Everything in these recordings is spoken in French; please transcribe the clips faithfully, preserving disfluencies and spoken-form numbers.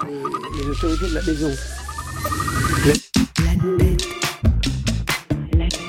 les, les autorités de la maison. La tête. La tête.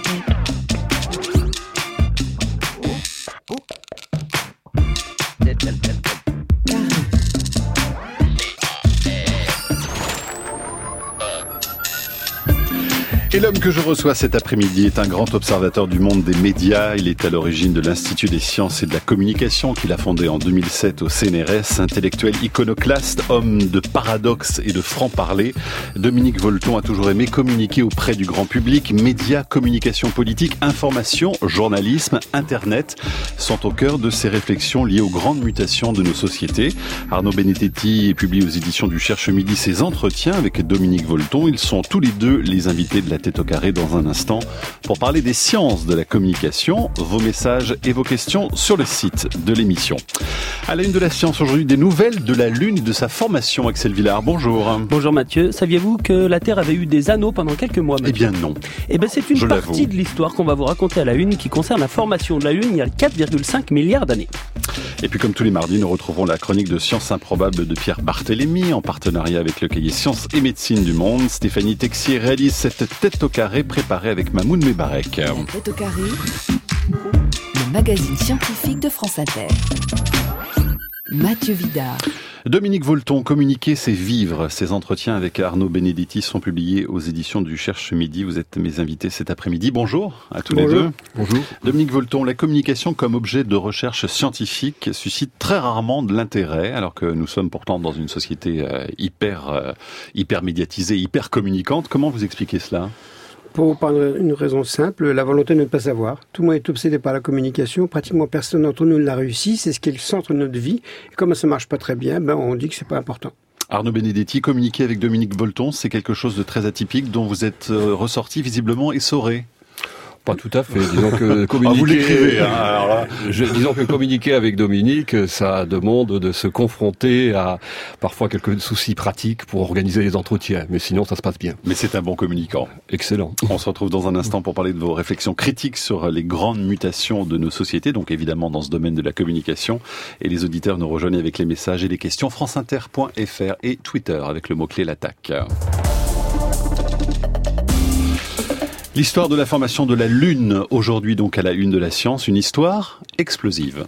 Et l'homme que je reçois cet après-midi est un grand observateur du monde des médias. Il est à l'origine de l'Institut des sciences et de la communication qu'il a fondé en deux mille sept au C N R S. Intellectuel iconoclaste, homme de paradoxe et de franc-parler, Dominique Volton a toujours aimé communiquer auprès du grand public. Médias, communication politique, information, journalisme, Internet sont au cœur de ses réflexions liées aux grandes mutations de nos sociétés. Arnaud Benedetti publie aux éditions du Cherche Midi ses entretiens avec Dominique Volton. Ils sont tous les deux les invités de la tête au carré dans un instant pour parler des sciences de la communication. Vos messages et vos questions sur le site de l'émission. À la une de la science aujourd'hui, des nouvelles de la Lune et de sa formation. Axel Villard, bonjour. Bonjour Mathieu. Saviez-vous que la Terre avait eu des anneaux pendant quelques mois, Mathieu ? Eh bien non. Eh bien c'est une Je partie l'avoue. de l'histoire qu'on va vous raconter à la une qui concerne la formation de la Lune il y a quatre virgule cinq milliards d'années. Et puis comme tous les mardis, nous retrouvons la chronique de Sciences improbables de Pierre Barthélémy en partenariat avec le cahier Sciences et Médecine du Monde. Stéphanie Texier réalise cette tête au carré préparée avec Mamoun Mebarek. La tête au carré, le magazine scientifique de France Inter. Mathieu Vidard. Dominique Volton, communiquer, c'est vivre. Ces entretiens avec Arnaud Benedetti sont publiés aux éditions du Cherche Midi. Vous êtes mes invités cet après-midi. Bonjour à tous Bonjour. les deux. Bonjour. Dominique Volton, la communication comme objet de recherche scientifique suscite très rarement de l'intérêt, alors que nous sommes pourtant dans une société euh, hyper, euh, hyper médiatisée, hyper communicante. Comment vous expliquez cela ? Pour prendre une raison simple, la volonté de ne pas savoir. Tout le monde est obsédé par la communication. Pratiquement personne d'entre nous ne l'a réussi. C'est ce qui est le centre de notre vie. Et comme ça marche pas très bien, ben on dit que c'est pas important. Arnaud Benedetti, communiquer avec Dominique Volton, c'est quelque chose de très atypique dont vous êtes euh, ressorti visiblement essoré. Pas tout à fait. Disons que Ah, communiquer, vous l'écrivez, hein, alors là. Je, disons que communiquer avec Dominique, ça demande de se confronter à parfois quelques soucis pratiques pour organiser les entretiens. Mais sinon, ça se passe bien. Mais c'est un bon communicant. Excellent. On se retrouve dans un instant pour parler de vos réflexions critiques sur les grandes mutations de nos sociétés, donc évidemment dans ce domaine de la communication. Et les auditeurs nous rejoignent avec les messages et les questions franceinter point f r et Twitter avec le mot-clé l'attaque. L'histoire de la formation de la Lune, aujourd'hui donc à la une de la science, une histoire explosive.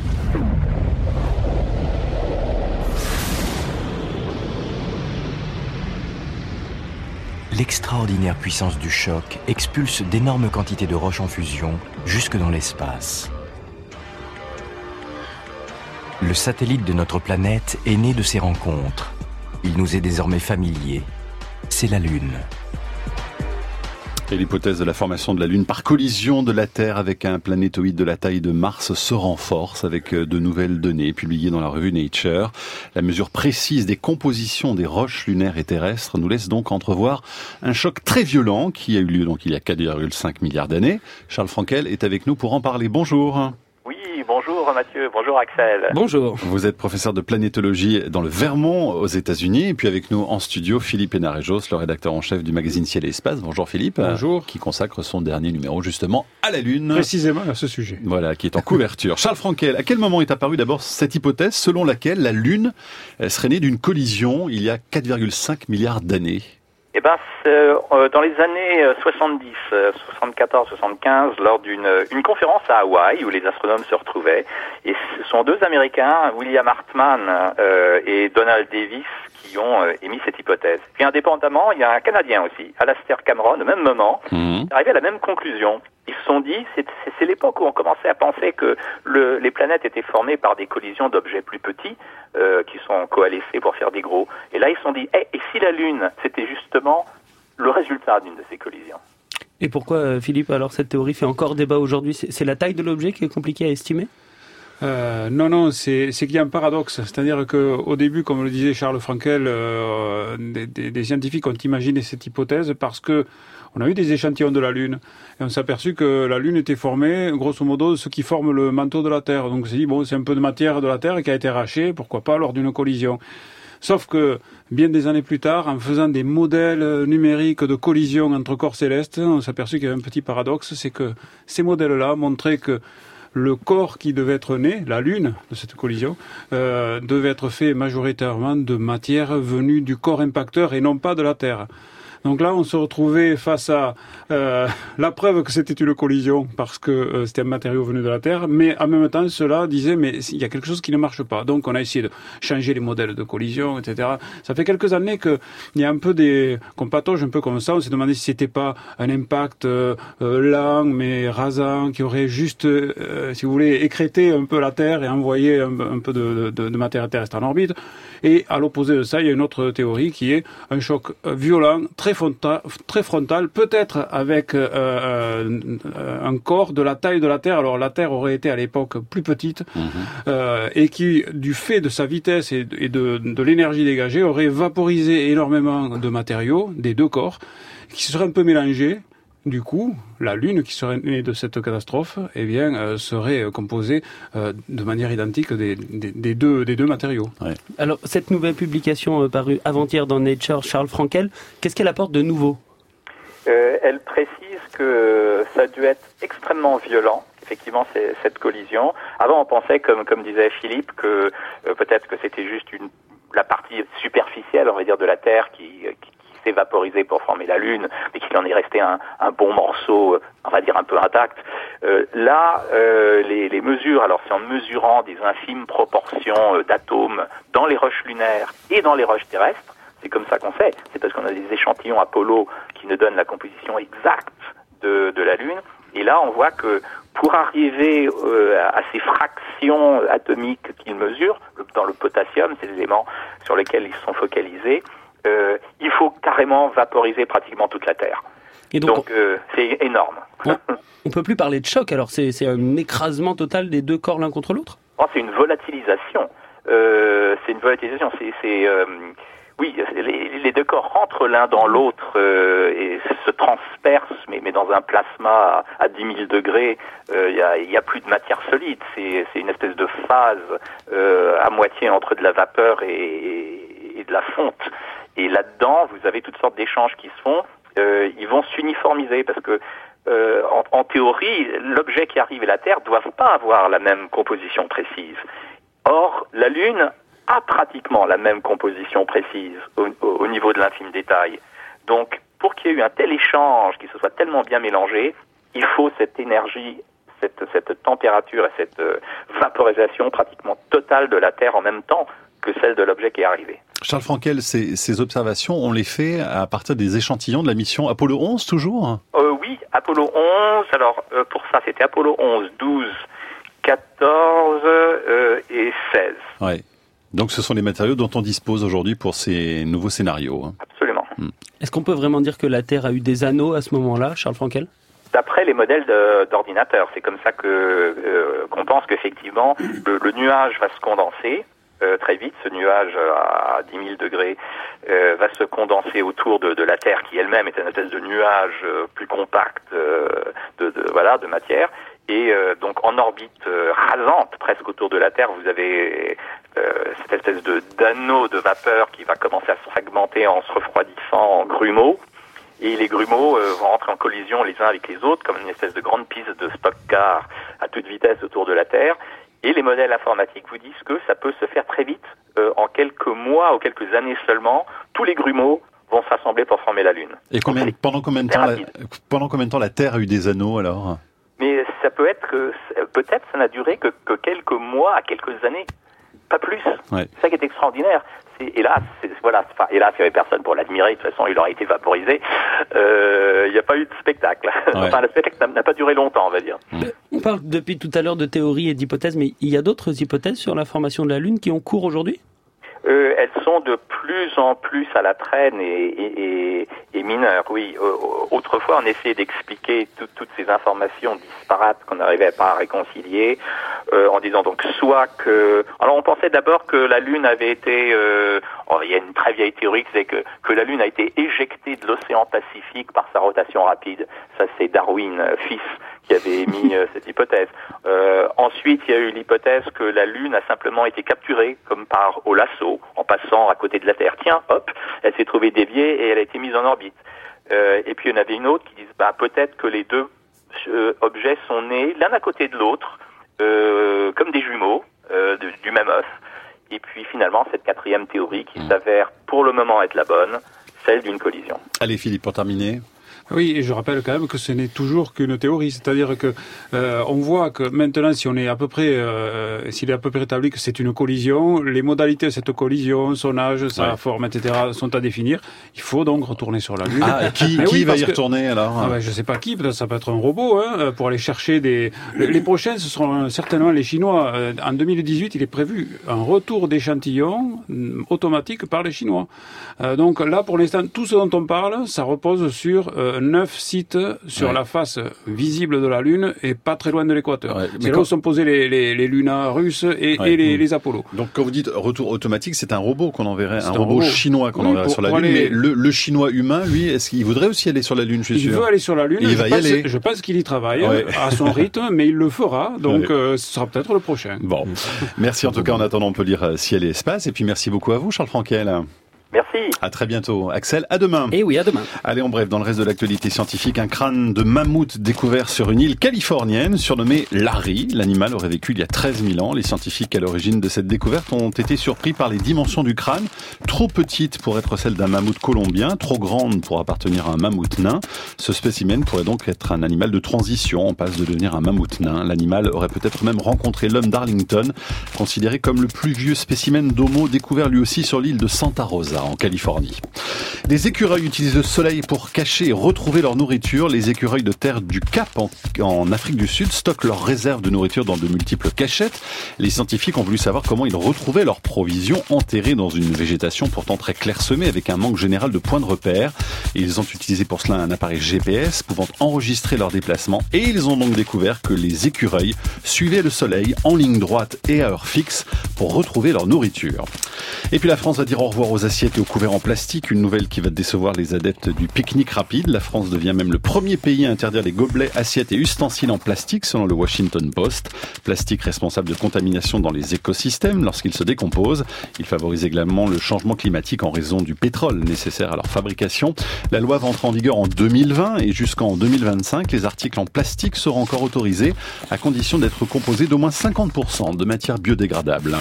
L'extraordinaire puissance du choc expulse d'énormes quantités de roches en fusion jusque dans l'espace. Le satellite de notre planète est né de ces rencontres. Il nous est désormais familier. C'est la Lune. Et l'hypothèse de la formation de la Lune par collision de la Terre avec un planétoïde de la taille de Mars se renforce avec de nouvelles données publiées dans la revue Nature. La mesure précise des compositions des roches lunaires et terrestres nous laisse donc entrevoir un choc très violent qui a eu lieu donc il y a quatre virgule cinq milliards d'années. Charles Frankel est avec nous pour en parler. Bonjour. Bonjour Mathieu, bonjour Axel. Bonjour. Vous êtes professeur de planétologie dans le Vermont aux États-Unis et puis avec nous en studio Philippe Hénarejos, le rédacteur en chef du magazine Ciel et Espace. Bonjour Philippe. Bonjour. Qui consacre son dernier numéro justement à la Lune. Précisément à ce sujet. Voilà, qui est en couverture. Charles Frankel, à quel moment est apparue d'abord cette hypothèse selon laquelle la Lune serait née d'une collision il y a quatre virgule cinq milliards d'années ? Eh ben, c'est, euh, dans les années soixante-dix, soixante-quatorze, soixante-quinze, lors d'une une conférence à Hawaï où les astronomes se retrouvaient, et ce sont deux Américains, William Hartmann euh, et Donald Davis, qui ont euh, émis cette hypothèse. Puis indépendamment, il y a un Canadien aussi, Alastair Cameron, au même moment, Mmh. est arrivé à la même conclusion. Ils se sont dit, c'est, c'est, c'est l'époque où on commençait à penser que le, les planètes étaient formées par des collisions d'objets plus petits euh, qui sont coalescés pour faire des gros. Et là, ils se sont dit, hey, et si la Lune, c'était justement le résultat d'une de ces collisions ? Et pourquoi, Philippe, alors cette théorie fait encore débat aujourd'hui ? C'est, c'est la taille de l'objet qui est compliquée à estimer ? Euh, non, non, c'est, c'est qu'il y a un paradoxe. C'est-à-dire qu'au début, comme le disait Charles Frankel, euh, des, des, des scientifiques ont imaginé cette hypothèse parce que on a eu des échantillons de la Lune et on s'est aperçu que la Lune était formée, grosso modo, de ce qui forme le manteau de la Terre. Donc on s'est dit, bon, c'est un peu de matière de la Terre qui a été arrachée, pourquoi pas lors d'une collision. Sauf que, bien des années plus tard, en faisant des modèles numériques de collision entre corps célestes, on s'est aperçu qu'il y avait un petit paradoxe, c'est que ces modèles-là montraient que le corps qui devait être né, la Lune de cette collision, euh, devait être fait majoritairement de matière venue du corps impacteur et non pas de la Terre. Donc là, on se retrouvait face à euh, la preuve que c'était une collision parce que euh, c'était un matériau venu de la Terre, mais en même temps, cela disait mais il y a quelque chose qui ne marche pas. Donc on a essayé de changer les modèles de collision, et cetera. Ça fait quelques années que il y a un peu des qu'on patauge un peu comme ça. On s'est demandé si c'était pas un impact euh, euh, lent mais rasant qui aurait juste, euh, si vous voulez, écrété un peu la Terre et envoyé un, un peu de, de, de matière terrestre en orbite. Et à l'opposé de ça, il y a une autre théorie qui est un choc violent, très frontal, très frontal, peut-être avec euh, euh, un corps de la taille de la Terre. Alors la Terre aurait été à l'époque plus petite mmh. euh, et qui, du fait de sa vitesse et de, et de, de l'énergie dégagée, aurait vaporisé énormément de matériaux des deux corps qui se seraient un peu mélangés. Du coup, la Lune qui serait née de cette catastrophe, eh bien, euh, serait composée euh, de manière identique des, des, des, deux, des deux matériaux. Ouais. Alors, cette nouvelle publication euh, parue avant-hier dans Nature, Charles Frankel, qu'est-ce qu'elle apporte de nouveau ? euh, Elle précise que ça a dû être extrêmement violent. Effectivement, c'est cette collision. Avant, on pensait, comme comme disait Philippe, que euh, peut-être que c'était juste une la partie superficielle, on va dire, de la Terre qui, qui s'est vaporisée pour former la Lune, mais qu'il en est resté un, un bon morceau, on va dire un peu intact. Euh, là, euh, les, les mesures, alors c'est en mesurant des infimes proportions euh, d'atomes dans les roches lunaires et dans les roches terrestres. C'est comme ça qu'on sait. C'est parce qu'on a des échantillons Apollo qui nous donnent la composition exacte de, de la Lune. Et là, on voit que pour arriver euh, à ces fractions atomiques qu'ils mesurent, dans le potassium, c'est l'élément sur lequel ils sont focalisés, euh, il faut carrément vaporiser pratiquement toute la Terre. Et donc, donc euh, c'est énorme. On, on peut plus parler de choc, alors c'est, c'est un écrasement total des deux corps l'un contre l'autre ? Oh, c'est une volatilisation. Euh, c'est une volatilisation. C'est... c'est euh, Oui, les, les deux corps rentrent l'un dans l'autre euh, et se transpercent, mais, mais dans un plasma à, à dix mille degrés, il euh, y, a, y a plus de matière solide. C'est, c'est une espèce de phase euh, à moitié entre de la vapeur et, et de la fonte. Et là-dedans, vous avez toutes sortes d'échanges qui se font. Euh, ils vont s'uniformiser parce que, euh, en, en théorie, l'objet qui arrive et la Terre doivent pas avoir la même composition précise. Or, la Lune a pratiquement la même composition précise au, au niveau de l'infime détail. Donc, pour qu'il y ait eu un tel échange, qu'il se soit tellement bien mélangé, il faut cette énergie, cette, cette température et cette euh, vaporisation pratiquement totale de la Terre en même temps que celle de l'objet qui est arrivé. Charles Frankel, ces, ces observations, on les fait à partir des échantillons de la mission Apollo onze, toujours ? euh, Oui, Apollo onze. Alors, euh, pour ça, c'était Apollo onze, douze, quatorze euh, et seize. Ouais. Donc ce sont les matériaux dont on dispose aujourd'hui pour ces nouveaux scénarios. Absolument. Hmm. Est-ce qu'on peut vraiment dire que la Terre a eu des anneaux à ce moment-là, Charles Frankel ? D'après les modèles de, d'ordinateurs, c'est comme ça que euh, qu'on pense qu'effectivement le, le nuage va se condenser euh, très vite. Ce nuage à dix mille degrés euh, va se condenser autour de, de la Terre qui elle-même est une espèce de nuage euh, plus compact euh, de, de voilà de matière. Et euh, donc en orbite euh, rasante, presque autour de la Terre, vous avez euh, cette espèce de d'anneau de vapeur qui va commencer à se fragmenter en se refroidissant en grumeaux. Et les grumeaux euh, vont rentrer en collision les uns avec les autres, comme une espèce de grande piste de stock-car à toute vitesse autour de la Terre. Et les modèles informatiques vous disent que ça peut se faire très vite, euh, en quelques mois ou quelques années seulement. Tous les grumeaux vont s'assembler pour former la Lune. Et combien, pendant, combien de temps la, pendant combien de temps la Terre a eu des anneaux alors ? Mais ça peut être que, peut-être ça n'a duré que, que quelques mois à quelques années, pas plus. Ouais. C'est ça qui est extraordinaire. C'est, hélas, c'est, voilà, enfin, hélas, il n'y avait personne pour l'admirer, de toute façon, il aurait été vaporisé. Euh, il n'y a pas eu de spectacle. Ouais. Enfin, le spectacle n'a, n'a pas duré longtemps, on va dire. Mmh. On parle depuis tout à l'heure de théories et d'hypothèses, mais il y a d'autres hypothèses sur la formation de la Lune qui ont cours aujourd'hui ? Euh, elles sont de plus en plus à la traîne et, et, et, et mineures, oui. Euh, autrefois, on essayait d'expliquer tout, toutes ces informations disparates qu'on n'arrivait pas à réconcilier, euh, en disant donc soit que... Alors on pensait d'abord que la Lune avait été... Euh... Oh, il y a une très vieille théorie qui disait que, que la Lune a été éjectée de l'océan Pacifique par sa rotation rapide. Ça, c'est Darwin, euh, fils, qui avait émis euh, cette hypothèse. Euh, ensuite, il y a eu l'hypothèse que la Lune a simplement été capturée, comme par au lasso, en passant à côté de la Terre. Tiens, hop, elle s'est trouvée déviée et elle a été mise en orbite. Euh, et puis il y en avait une autre qui disait, bah peut-être que les deux euh, objets sont nés l'un à côté de l'autre euh, comme des jumeaux euh, de, du même œuf. Et puis finalement, cette quatrième théorie qui mmh. s'avère pour le moment être la bonne, celle d'une collision. Allez Philippe, pour terminer. Oui, et je rappelle quand même que ce n'est toujours qu'une théorie, c'est-à-dire que euh, on voit que maintenant, si on est à peu près, euh, s'il est à peu près établi que c'est une collision, les modalités de cette collision, son âge, sa ouais. forme, et cetera, sont à définir. Il faut donc retourner sur la Lune. Ah, et qui, qui oui, va y que, retourner alors ah ben, je sais pas qui, peut-être ça peut être un robot, hein, pour aller chercher des. Les, les prochains, ce seront certainement les Chinois. En deux mille dix-huit, il est prévu un retour d'échantillons automatique par les Chinois. Euh, donc là, pour l'instant, tout ce dont on parle, ça repose sur euh, neuf sites sur ouais. la face visible de la Lune et pas très loin de l'équateur. Ouais, c'est là quand... où sont posés les, les, les Luna russes et, ouais. et les, les Apollo. Donc quand vous dites retour automatique, c'est un robot qu'on enverrait, un, un robot, robot chinois qu'on oui, enverrait sur la Lune. Aller... Mais le, le chinois humain, lui, est-ce qu'il voudrait aussi aller sur la Lune, je suis il sûr. Il veut aller sur la Lune. Et il va y pense, aller. Je pense qu'il y travaille ouais. à son rythme, mais il le fera. Donc ouais. euh, ce sera peut-être le prochain. Bon, merci en tout cas. En attendant, on peut lire Ciel et Espace. Et puis merci beaucoup à vous, Charles Frankel. Merci. À très bientôt. Axel, à demain. Et oui, à demain. Allez, en bref, dans le reste de l'actualité scientifique, un crâne de mammouth découvert sur une île californienne, surnommé Larry. L'animal aurait vécu il y a treize mille ans. Les scientifiques à l'origine de cette découverte ont été surpris par les dimensions du crâne, trop petite pour être celle d'un mammouth colombien, trop grande pour appartenir à un mammouth nain. Ce spécimen pourrait donc être un animal de transition, en passe de devenir un mammouth nain. L'animal aurait peut-être même rencontré l'homme d'Arlington, considéré comme le plus vieux spécimen d'homo découvert lui aussi sur l'île de Santa Rosa, en Californie. Les écureuils utilisent le soleil pour cacher et retrouver leur nourriture. Les écureuils de terre du Cap en, en Afrique du Sud stockent leurs réserves de nourriture dans de multiples cachettes. Les scientifiques ont voulu savoir comment ils retrouvaient leurs provisions enterrées dans une végétation pourtant très clairsemée avec un manque général de points de repère. Et ils ont utilisé pour cela un appareil G P S pouvant enregistrer leurs déplacements et ils ont donc découvert que les écureuils suivaient le soleil en ligne droite et à heure fixe pour retrouver leur nourriture. Et puis la France va dire au revoir aux assiettes et aux couverts en plastique, une nouvelle qui va décevoir les adeptes du pique-nique rapide. La France devient même le premier pays à interdire les gobelets, assiettes et ustensiles en plastique selon le Washington Post. Plastique responsable de contamination dans les écosystèmes lorsqu'il se décompose. Il favorise également le changement climatique en raison du pétrole nécessaire à leur fabrication. La loi va entrer en vigueur en deux mille vingt et jusqu'en deux mille vingt-cinq, les articles en plastique seront encore autorisés à condition d'être composés d'au moins cinquante pour cent de matières biodégradables.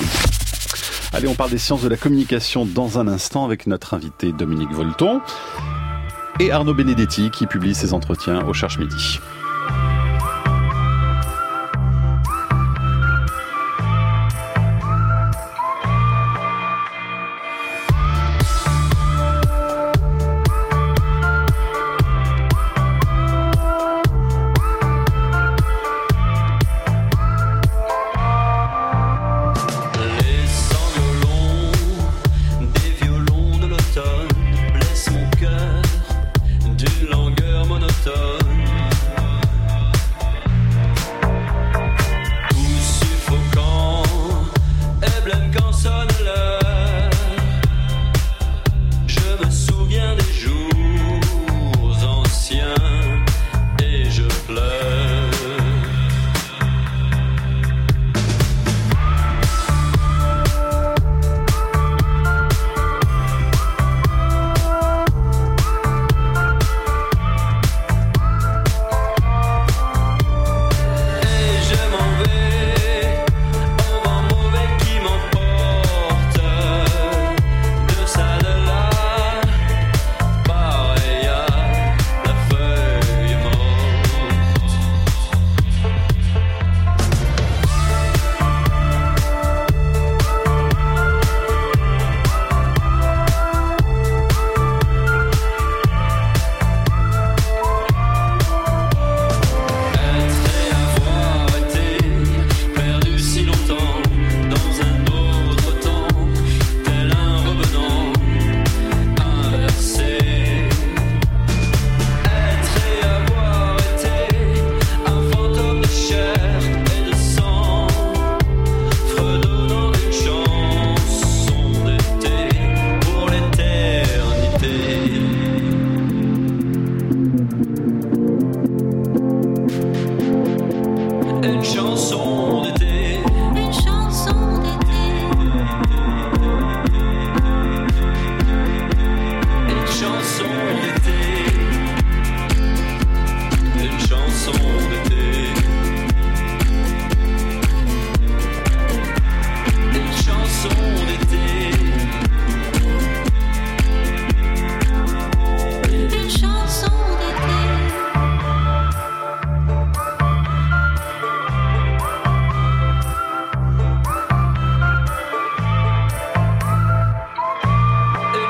Allez, on parle des sciences de la communication dans un instant avec notre invité Dominique Volton et Arnaud Benedetti qui publie ses entretiens au Cherche Midi.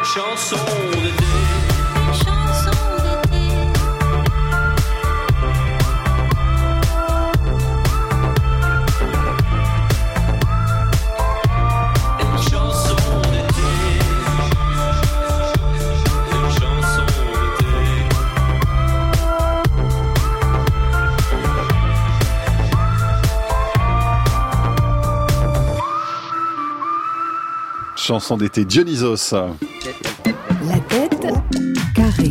Chanson d'été. Chanson d'été, Dionysos. La tête carrée.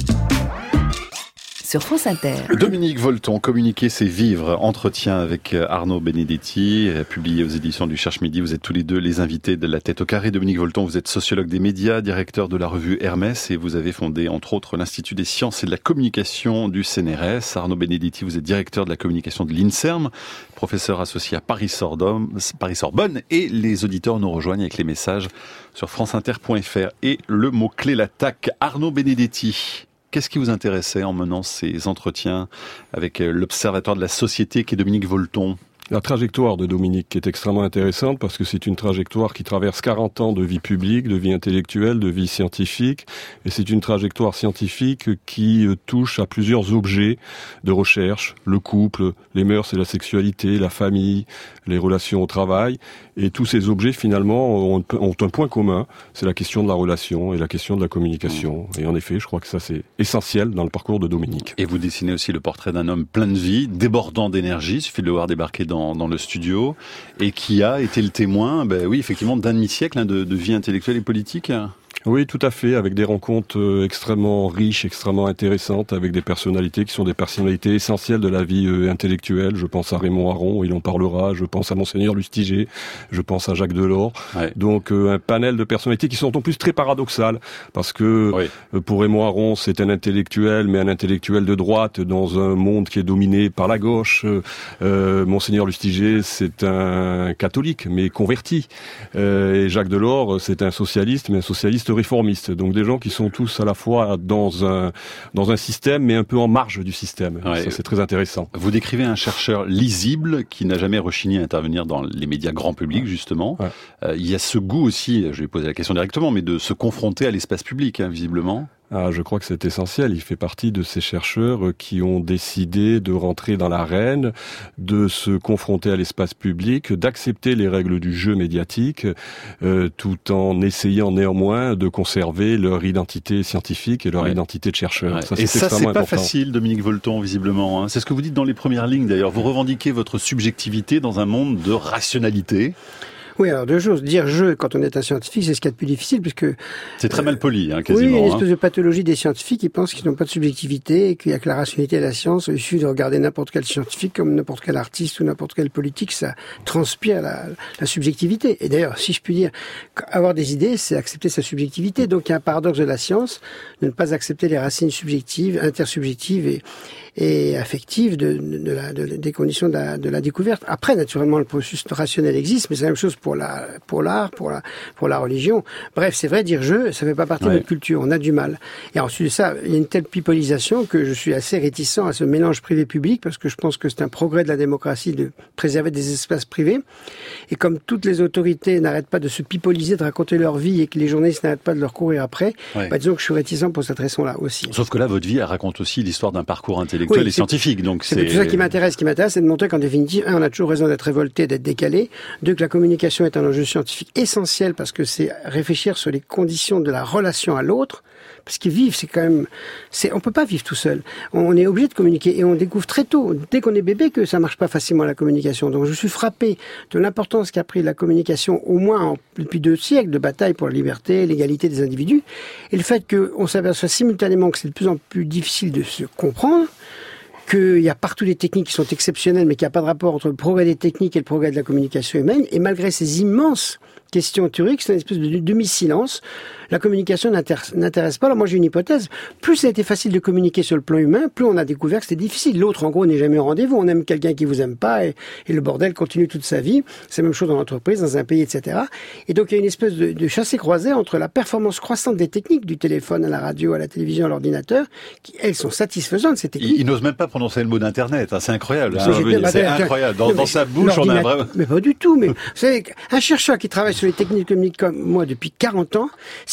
Sur France Inter. Dominique Volton, Communiquer c'est vivre, entretien avec Arnaud Benedetti, publié aux éditions du Cherche Midi. Vous êtes tous les deux les invités de La Tête au Carré. Dominique Volton, vous êtes sociologue des médias, directeur de la revue Hermès et vous avez fondé entre autres l'Institut des sciences et de la communication du C N R S. Arnaud Benedetti, vous êtes directeur de la communication de l'INSERM, professeur associé à Paris-Sorbonne, Paris-Sorbonne et les auditeurs nous rejoignent avec les messages sur franceinter point f r et le mot-clé l'attaque. Arnaud Benedetti. Qu'est-ce qui vous intéressait en menant ces entretiens avec l'observateur de la société qui est Dominique Volton ? La trajectoire de Dominique qui est extrêmement intéressante parce que c'est une trajectoire qui traverse quarante ans de vie publique, de vie intellectuelle, de vie scientifique. Et c'est une trajectoire scientifique qui touche à plusieurs objets de recherche, le couple, les mœurs et la sexualité, la famille, les relations au travail. Et tous ces objets finalement ont, ont un point commun, c'est la question de la relation et la question de la communication. Et en effet, je crois que ça c'est essentiel dans le parcours de Dominique. Et vous dessinez aussi le portrait d'un homme plein de vie, débordant d'énergie, il suffit de le voir débarquer dans Dans, dans le studio, et qui a été le témoin, ben oui, effectivement, d'un demi-siècle hein, de, de vie intellectuelle et politique. Oui, tout à fait, avec des rencontres euh, extrêmement riches, extrêmement intéressantes, avec des personnalités qui sont des personnalités essentielles de la vie euh, intellectuelle. Je pense à Raymond Aron, il en parlera, je pense à Monseigneur Lustiger, je pense à Jacques Delors. Ouais. Donc euh, un panel de personnalités qui sont en plus très paradoxales, parce que oui. euh, pour Raymond Aron, c'est un intellectuel, mais un intellectuel de droite dans un monde qui est dominé par la gauche. Euh, Monseigneur Lustiger, c'est un catholique, mais converti. Euh, et Jacques Delors, c'est un socialiste, mais un socialiste réformistes, donc des gens qui sont tous à la fois dans un dans un système mais un peu en marge du système. Ouais. Ça c'est très intéressant. Vous décrivez un chercheur lisible qui n'a jamais rechigné à intervenir dans les médias grand public justement. Ouais. Euh, il y a ce goût aussi, je vais poser la question directement, mais de se confronter à l'espace public hein, visiblement. Ah, je crois que c'est essentiel. Il fait partie de ces chercheurs qui ont décidé de rentrer dans l'arène, de se confronter à l'espace public, d'accepter les règles du jeu médiatique, euh, tout en essayant néanmoins de conserver leur identité scientifique et leur ouais. identité de chercheur. Ouais. Ça, et ça, c'est pas important. facile, Dominique Volton, visiblement. Hein. C'est ce que vous dites dans les premières lignes, d'ailleurs. Vous revendiquez votre subjectivité dans un monde de rationalité. Oui, alors deux choses. Dire je quand on est un scientifique, c'est ce qu'il y a de plus difficile, puisque... C'est très mal poli, hein, quasiment. Oui, une espèce hein. de pathologie des scientifiques qui pensent qu'ils n'ont pas de subjectivité et qu'il n'y a que la rationalité et la science. Il suffit de regarder n'importe quel scientifique comme n'importe quel artiste ou n'importe quel politique, ça transpire la, la subjectivité. Et d'ailleurs, si je puis dire, avoir des idées, c'est accepter sa subjectivité. Donc il y a un paradoxe de la science, de ne pas accepter les racines subjectives, intersubjectives et et affective de, de la, de, des conditions de la, de la découverte. Après, naturellement, le processus rationnel existe, mais c'est la même chose pour la, pour l'art, pour la, pour la religion. Bref, c'est vrai, dire je, ça fait pas partie ouais. de notre culture. On a du mal. Et ensuite de ça, il y a une telle pipolisation que je suis assez réticent à ce mélange privé-public parce que je pense que c'est un progrès de la démocratie de préserver des espaces privés. Et comme toutes les autorités n'arrêtent pas de se pipoliser, de raconter leur vie et que les journalistes n'arrêtent pas de leur courir après, ouais. bah, disons que je suis réticent pour cette raison-là aussi. Sauf que là, votre vie, elle raconte aussi l'histoire d'un parcours intellectuel. Oui, et scientifique, donc c'est... c'est tout ça qui m'intéresse. Ce qui m'intéresse, c'est de montrer qu'en définitive, un, on a toujours raison d'être révolté, d'être décalé. Deux, que la communication est un enjeu scientifique essentiel parce que c'est réfléchir sur les conditions de la relation à l'autre. Parce que vivre, c'est quand même, c'est, on peut pas vivre tout seul. On est obligé de communiquer et on découvre très tôt, dès qu'on est bébé, que ça marche pas facilement la communication. Donc je suis frappé de l'importance qu'a pris la communication, au moins en, depuis deux siècles de bataille pour la liberté, l'égalité des individus, et le fait qu'on s'aperçoit simultanément que c'est de plus en plus difficile de se comprendre, qu'il y a partout des techniques qui sont exceptionnelles, mais qu'il n'y a pas de rapport entre le progrès des techniques et le progrès de la communication humaine, et malgré ces immenses questions théoriques, c'est une espèce de demi-silence. La communication n'intéresse pas. Alors moi j'ai une hypothèse. Plus ça a été facile de communiquer sur le plan humain, plus on a découvert que c'était difficile. L'autre en gros n'est jamais au rendez-vous. On aime quelqu'un qui vous aime pas et, et le bordel continue toute sa vie. C'est la même chose dans l'entreprise, dans un pays, et cetera. Et donc il y a une espèce de, de chassé-croisé entre la performance croissante des techniques, du téléphone à la radio, à la télévision, à l'ordinateur, qui elles sont satisfaisantes ces techniques. Il, il n'ose même pas prononcer le mot d'internet. Hein. C'est incroyable. Hein. C'est, c'est incroyable. Dans, dans sa bouche on a vraiment... Mais pas du tout. Mais vous savez, un chercheur qui travaille sur les techniques communiques comme moi depuis quarante ans, si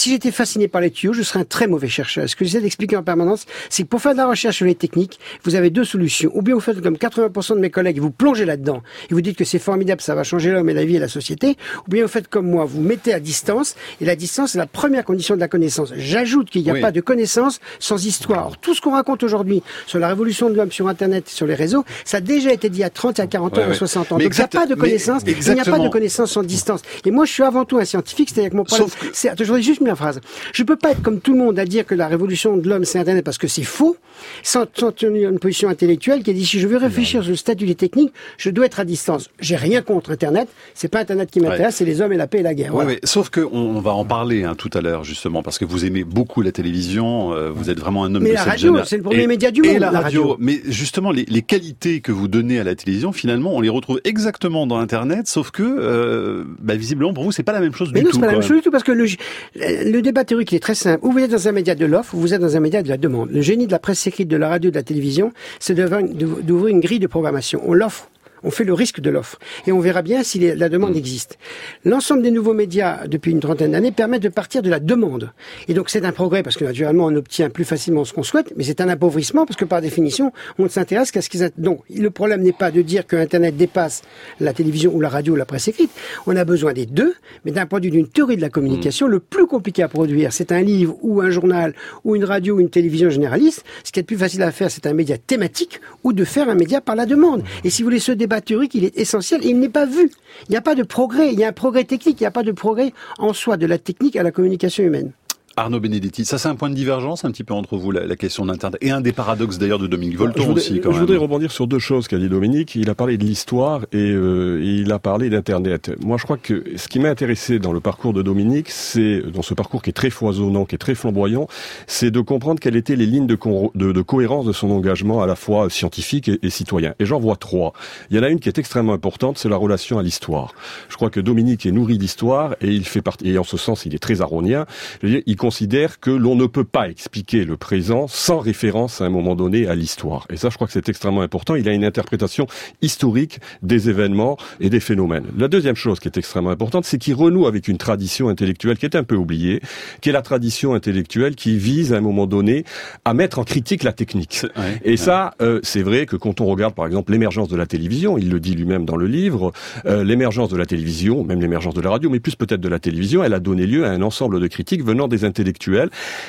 si j'étais fasciné par les tuyaux, je serais un très mauvais chercheur. Ce que j'essaie d'expliquer en permanence, c'est que pour faire de la recherche sur les techniques, vous avez deux solutions. Ou bien vous faites comme quatre-vingts pour cent de mes collègues et vous plongez là-dedans et vous dites que c'est formidable, ça va changer l'homme et la vie et la société. Ou bien vous faites comme moi, vous mettez à distance, et la distance est la première condition de la connaissance. J'ajoute qu'il n'y a oui. pas de connaissance sans histoire. Or, tout ce qu'on raconte aujourd'hui sur la révolution de l'homme sur Internet et sur les réseaux, ça a déjà été dit à trente, à quarante ans, ouais, à soixante ans. Mais Donc exact, il n'y a pas de connaissance, il n'y a pas de connaissance sans distance. Et moi, je suis avant tout un scientifique, c'est-à-dire que mon problème, que... c'est, je voudrais juste une phrase. Je peux pas être comme tout le monde à dire que la révolution de l'homme c'est Internet parce que c'est faux, sans, sans tenir une position intellectuelle qui dit si je veux réfléchir sur le statut des techniques, je dois être à distance. J'ai rien contre Internet, c'est pas Internet qui m'intéresse, ouais. c'est les hommes et la paix et la guerre. Ouais, voilà. mais, sauf que on, on va en parler hein, tout à l'heure justement parce que vous aimez beaucoup la télévision, euh, vous êtes vraiment un homme mais de la cette radio, génération. c'est le premier et, média du monde. Et la, la radio. radio. Mais justement, les, les qualités que vous donnez à la télévision, finalement, on les retrouve exactement dans Internet, sauf que euh, bah, visiblement pour vous, c'est pas la même chose mais du non, tout. Mais non, c'est pas la même même. chose du tout parce que le, le débat théorique il est très simple. Ou vous êtes dans un média de l'offre, ou vous êtes dans un média de la demande. Le génie de la presse écrite, de la radio, de la télévision, c'est d'ouvrir une grille de programmation. On l'offre. On fait le risque de l'offre. Et on verra bien si les, la demande existe. L'ensemble des nouveaux médias, depuis une trentaine d'années, permettent de partir de la demande. Et donc c'est un progrès, parce que naturellement, on obtient plus facilement ce qu'on souhaite, mais c'est un appauvrissement, parce que par définition, on ne s'intéresse qu'à ce qu'ils... Donc, le problème n'est pas de dire que Internet dépasse la télévision ou la radio ou la presse écrite. On a besoin des deux, mais d'un point de vue d'une théorie de la communication, mmh. le plus compliqué à produire, c'est un livre ou un journal ou une radio ou une télévision généraliste. Ce qui est le plus facile à faire, c'est un média thématique ou de faire un média par la demande. Et si vous voulez ce débat théorique, il est essentiel et il n'est pas vu. Il n'y a pas de progrès, il y a un progrès technique, il n'y a pas de progrès en soi de la technique à la communication humaine. Arnaud Benedetti, ça c'est un point de divergence un petit peu entre vous, la, la question d'Internet, et un des paradoxes d'ailleurs de Dominique Volton je voudrais, aussi. Quand je même. voudrais rebondir sur deux choses qu'a dit Dominique. Il a parlé de l'histoire et euh, il a parlé d'Internet. Moi je crois que ce qui m'a intéressé dans le parcours de Dominique, c'est, dans ce parcours qui est très foisonnant, qui est très flamboyant, c'est de comprendre quelles étaient les lignes de, co- de, de cohérence de son engagement à la fois scientifique et, et citoyen. Et j'en vois trois. Il y en a une qui est extrêmement importante, c'est la relation à l'histoire. Je crois que Dominique est nourri d'histoire et il fait partie, et en ce sens il est très aronien. Je veux dire, il considère que l'on ne peut pas expliquer le présent sans référence à un moment donné à l'histoire. Et ça, je crois que c'est extrêmement important. Il a une interprétation historique des événements et des phénomènes. La deuxième chose qui est extrêmement importante, c'est qu'il renoue avec une tradition intellectuelle qui est un peu oubliée, qui est la tradition intellectuelle qui vise à un moment donné à mettre en critique la technique. Ouais, et ouais. ça, euh, c'est vrai que quand on regarde par exemple l'émergence de la télévision, il le dit lui-même dans le livre, euh, l'émergence de la télévision, même l'émergence de la radio, mais plus peut-être de la télévision, elle a donné lieu à un ensemble de critiques venant des intellectuels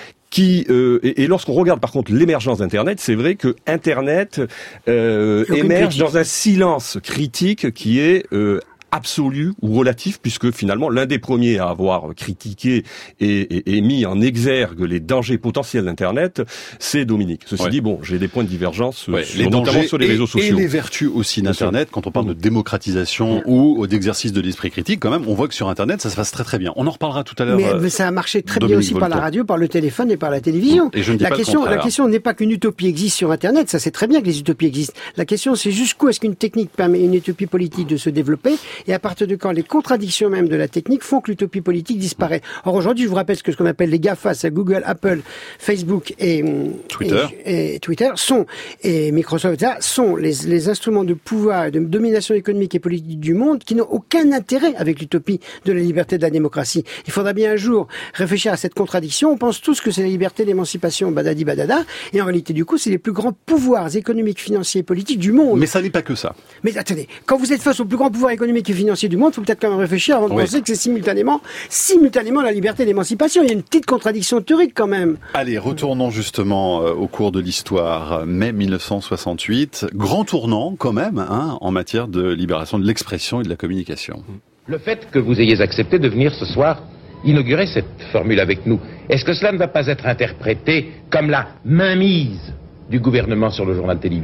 qui euh, et, et lorsqu'on regarde par contre l'émergence d'Internet, c'est vrai que Internet euh, émerge dans un silence critique qui est euh, absolu ou relatif, puisque finalement l'un des premiers à avoir critiqué et, et, et mis en exergue les dangers potentiels d'Internet, c'est Dominique. Ceci ouais. dit, bon, j'ai des points de divergence, ouais, sur, les notamment sur les et, réseaux sociaux. Et les vertus aussi d'Internet, quand on parle de démocratisation mmh. ou d'exercice de l'esprit critique, quand même, on voit que sur Internet, ça se passe très très bien. On en reparlera tout à l'heure. Mais, mais ça a marché très Dominique bien aussi Volton. Par la radio, par le téléphone et par la télévision. Et je ne dis la pas question, le la question n'est pas qu'une utopie existe sur Internet, ça c'est très bien que les utopies existent. La question c'est jusqu'où est-ce qu'une technique permet une utopie politique de se développer et à partir de quand les contradictions même de la technique font que l'utopie politique disparaît. Or aujourd'hui, je vous rappelle que ce qu'on appelle les GAFA, c'est Google, Apple, Facebook et Twitter, et, et Twitter sont et Microsoft sont les, les instruments de pouvoir et de domination économique et politique du monde qui n'ont aucun intérêt avec l'utopie de la liberté et de la démocratie. Il faudra bien un jour réfléchir à cette contradiction. On pense tous que c'est la liberté, l'émancipation, badadi badada, et en réalité du coup, c'est les plus grands pouvoirs économiques, financiers et politiques du monde. Mais ça n'est pas que ça. Mais attendez, quand vous êtes face aux plus grands pouvoirs économiques et financiers du monde, il faut peut-être quand même réfléchir avant de oui. penser que c'est simultanément, simultanément la liberté et l'émancipation. Il y a une petite contradiction théorique quand même. Allez, retournons justement euh, au cours de l'histoire. Mai mille neuf cent soixante-huit, grand tournant quand même hein, en matière de libération de l'expression et de la communication. Le fait que vous ayez accepté de venir ce soir inaugurer cette formule avec nous, est-ce que cela ne va pas être interprété comme la mainmise du gouvernement sur le journal télévisé ?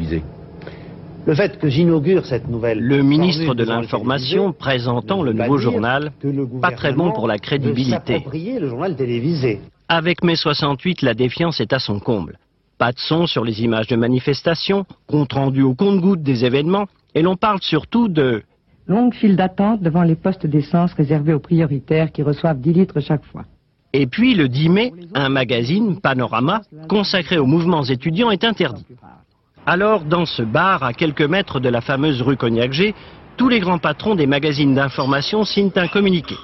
Le fait que j'inaugure cette nouvelle... Le ministre de l'Information présentant le nouveau journal, pas très bon pour la crédibilité. Le journal télévisé. Avec mai soixante-huit, la défiance est à son comble. Pas de son sur les images de manifestations, compte rendu au compte-gouttes des événements, et l'on parle surtout de... longue file d'attente devant les postes d'essence réservés aux prioritaires qui reçoivent dix litres chaque fois. Et puis le dix mai, un magazine, Panorama, consacré aux mouvements étudiants est interdit. Alors, dans ce bar, à quelques mètres de la fameuse rue Cognac-G, tous les grands patrons des magazines d'information signent un communiqué.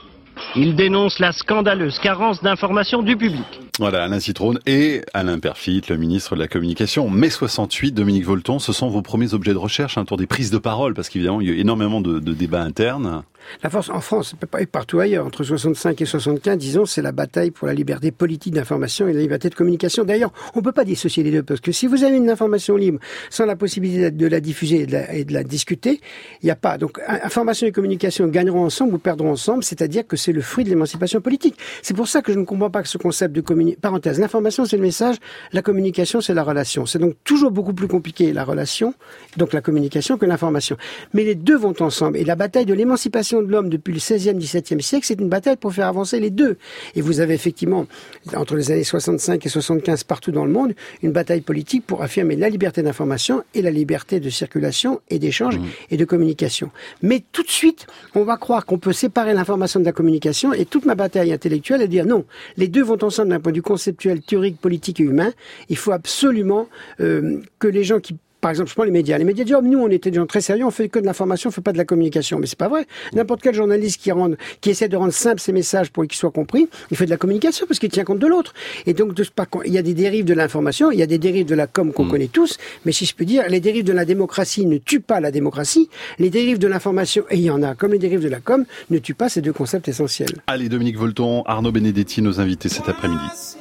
Il dénonce la scandaleuse carence d'information du public. Voilà, Alain Zitrone et Alain Peyrefitte, le ministre de la Communication. Mai soixante-huit, Dominique Volton, ce sont vos premiers objets de recherche, un tour des prises de parole, parce qu'évidemment, il y a eu énormément de, de débats internes. La force en France, et partout ailleurs, entre soixante-cinq et soixante-quinze, disons, c'est la bataille pour la liberté politique d'information et la liberté de communication. D'ailleurs, on ne peut pas dissocier les deux, parce que si vous avez une information libre sans la possibilité de la diffuser et de la, et de la discuter, il n'y a pas. Donc, information et communication gagneront ensemble ou perdront ensemble, c'est-à-dire que c'est le fruit de l'émancipation politique. C'est pour ça que je ne comprends pas que ce concept de communication... Parenthèse, l'information c'est le message, la communication c'est la relation. C'est donc toujours beaucoup plus compliqué la relation, donc la communication, que l'information. Mais les deux vont ensemble. Et la bataille de l'émancipation de l'homme depuis le seizième, dix-septième siècle, c'est une bataille pour faire avancer les deux. Et vous avez effectivement, entre les années soixante-cinq et soixante-quinze, partout dans le monde, une bataille politique pour affirmer la liberté d'information et la liberté de circulation et d'échange mmh. et de communication. Mais tout de suite, on va croire qu'on peut séparer l'information de la communication, et toute ma bataille intellectuelle est de dire non, les deux vont ensemble d'un point du conceptuel, théorique, politique et humain. Il faut absolument euh, que les gens qui, par exemple, je prends les médias. Les médias disent, oh, nous, on était des gens très sérieux, on fait que de l'information, on fait pas de la communication. Mais c'est pas vrai. N'importe quel journaliste qui rend, qui essaie de rendre simple ses messages pour qu'ils soient compris, il fait de la communication parce qu'il tient compte de l'autre. Et donc, de, par, il y a des dérives de l'information, il y a des dérives de la com qu'on mmh. connaît tous. Mais si je peux dire, les dérives de la démocratie ne tuent pas la démocratie. Les dérives de l'information, et il y en a, comme les dérives de la com, ne tuent pas ces deux concepts essentiels. Allez, Dominique Volton, Arnaud Benedetti, nos invités cet après-midi.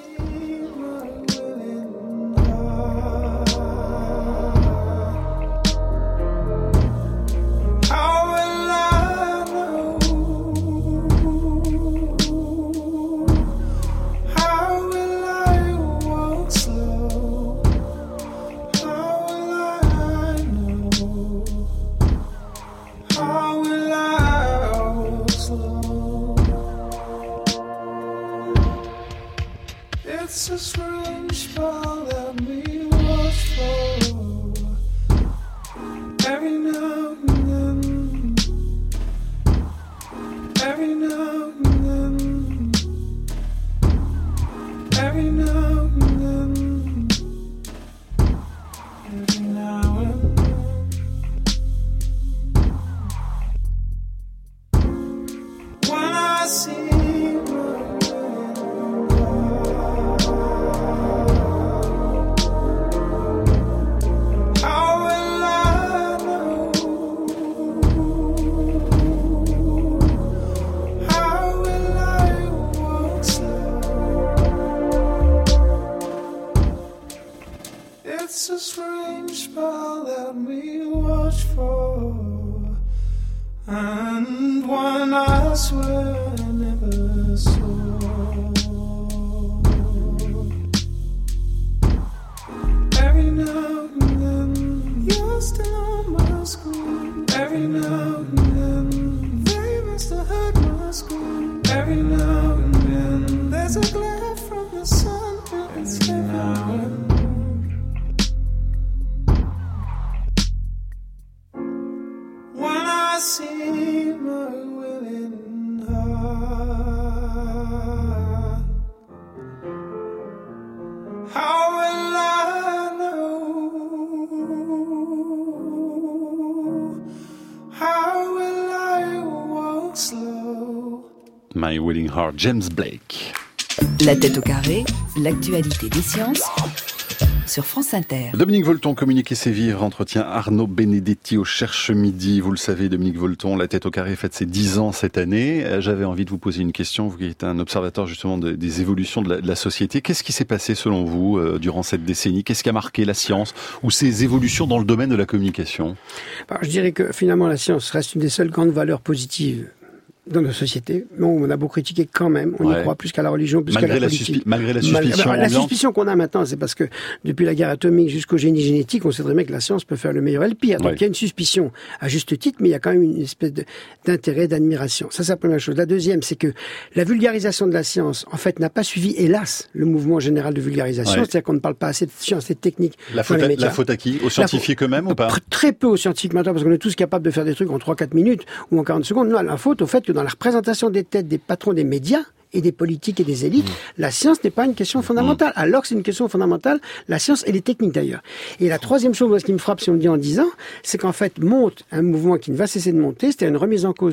It's a strange spell that we watch for every now and then, every now and then, every now and then, every now and then. When I see It's a strange spell that we watch for, and one I swear I never saw. Every now and then, you're still on my screen. Every now and then, they must have heard my scream. Every now and then, there's a glare from the sun. It's every now and then. I see my willing heart. How will I know? How will I walk slow? My Willing Heart, James Blake. La tête au carré, l'actualité des sciences sur France Inter. Dominique Volton, Communiquer c'est vivre, entretien Arnaud Benedetti au Cherche Midi. Vous le savez, Dominique Volton, la tête au carré fête ses dix ans cette année. J'avais envie de vous poser une question, vous qui êtes un observateur justement de, des évolutions de la, de la société. Qu'est-ce qui s'est passé selon vous euh, durant cette décennie? Qu'est-ce qui a marqué la science ou ces évolutions dans le domaine de la communication? Alors, je dirais que finalement la science reste une des seules grandes valeurs positives dans nos sociétés. Bon, on a beau critiquer quand même, on ouais. y croit plus qu'à la religion, plus malgré qu'à la, la politique. Suspi- malgré la suspicion Mal- La suspicion qu'on a maintenant, c'est parce que depuis la guerre atomique jusqu'au génie génétique, on sait très bien que la science peut faire le meilleur et le pire. Donc ouais. il y a une suspicion à juste titre, mais il y a quand même une espèce de, d'intérêt, d'admiration. Ça, c'est la première chose. La deuxième, c'est que la vulgarisation de la science, en fait, n'a pas suivi, hélas, le mouvement général de vulgarisation. Ouais. C'est-à-dire qu'on ne parle pas assez de science et de technique. La faute, à, la faute à qui? Aux scientifiques fa- eux-mêmes ou pas? Très peu aux scientifiques maintenant, parce qu'on est tous capables de faire des trucs en trois quatre minutes ou en quarante secondes. Non, la faute au fait que dans la représentation des têtes des patrons des médias et des politiques et des élites, mmh. la science n'est pas une question fondamentale. Mmh. Alors que c'est une question fondamentale, la science et les techniques d'ailleurs. Et la troisième chose, moi, ce qui me frappe, si on le dit en dix ans, c'est qu'en fait, monte un mouvement qui ne va cesser de monter, c'est-à-dire une remise en cause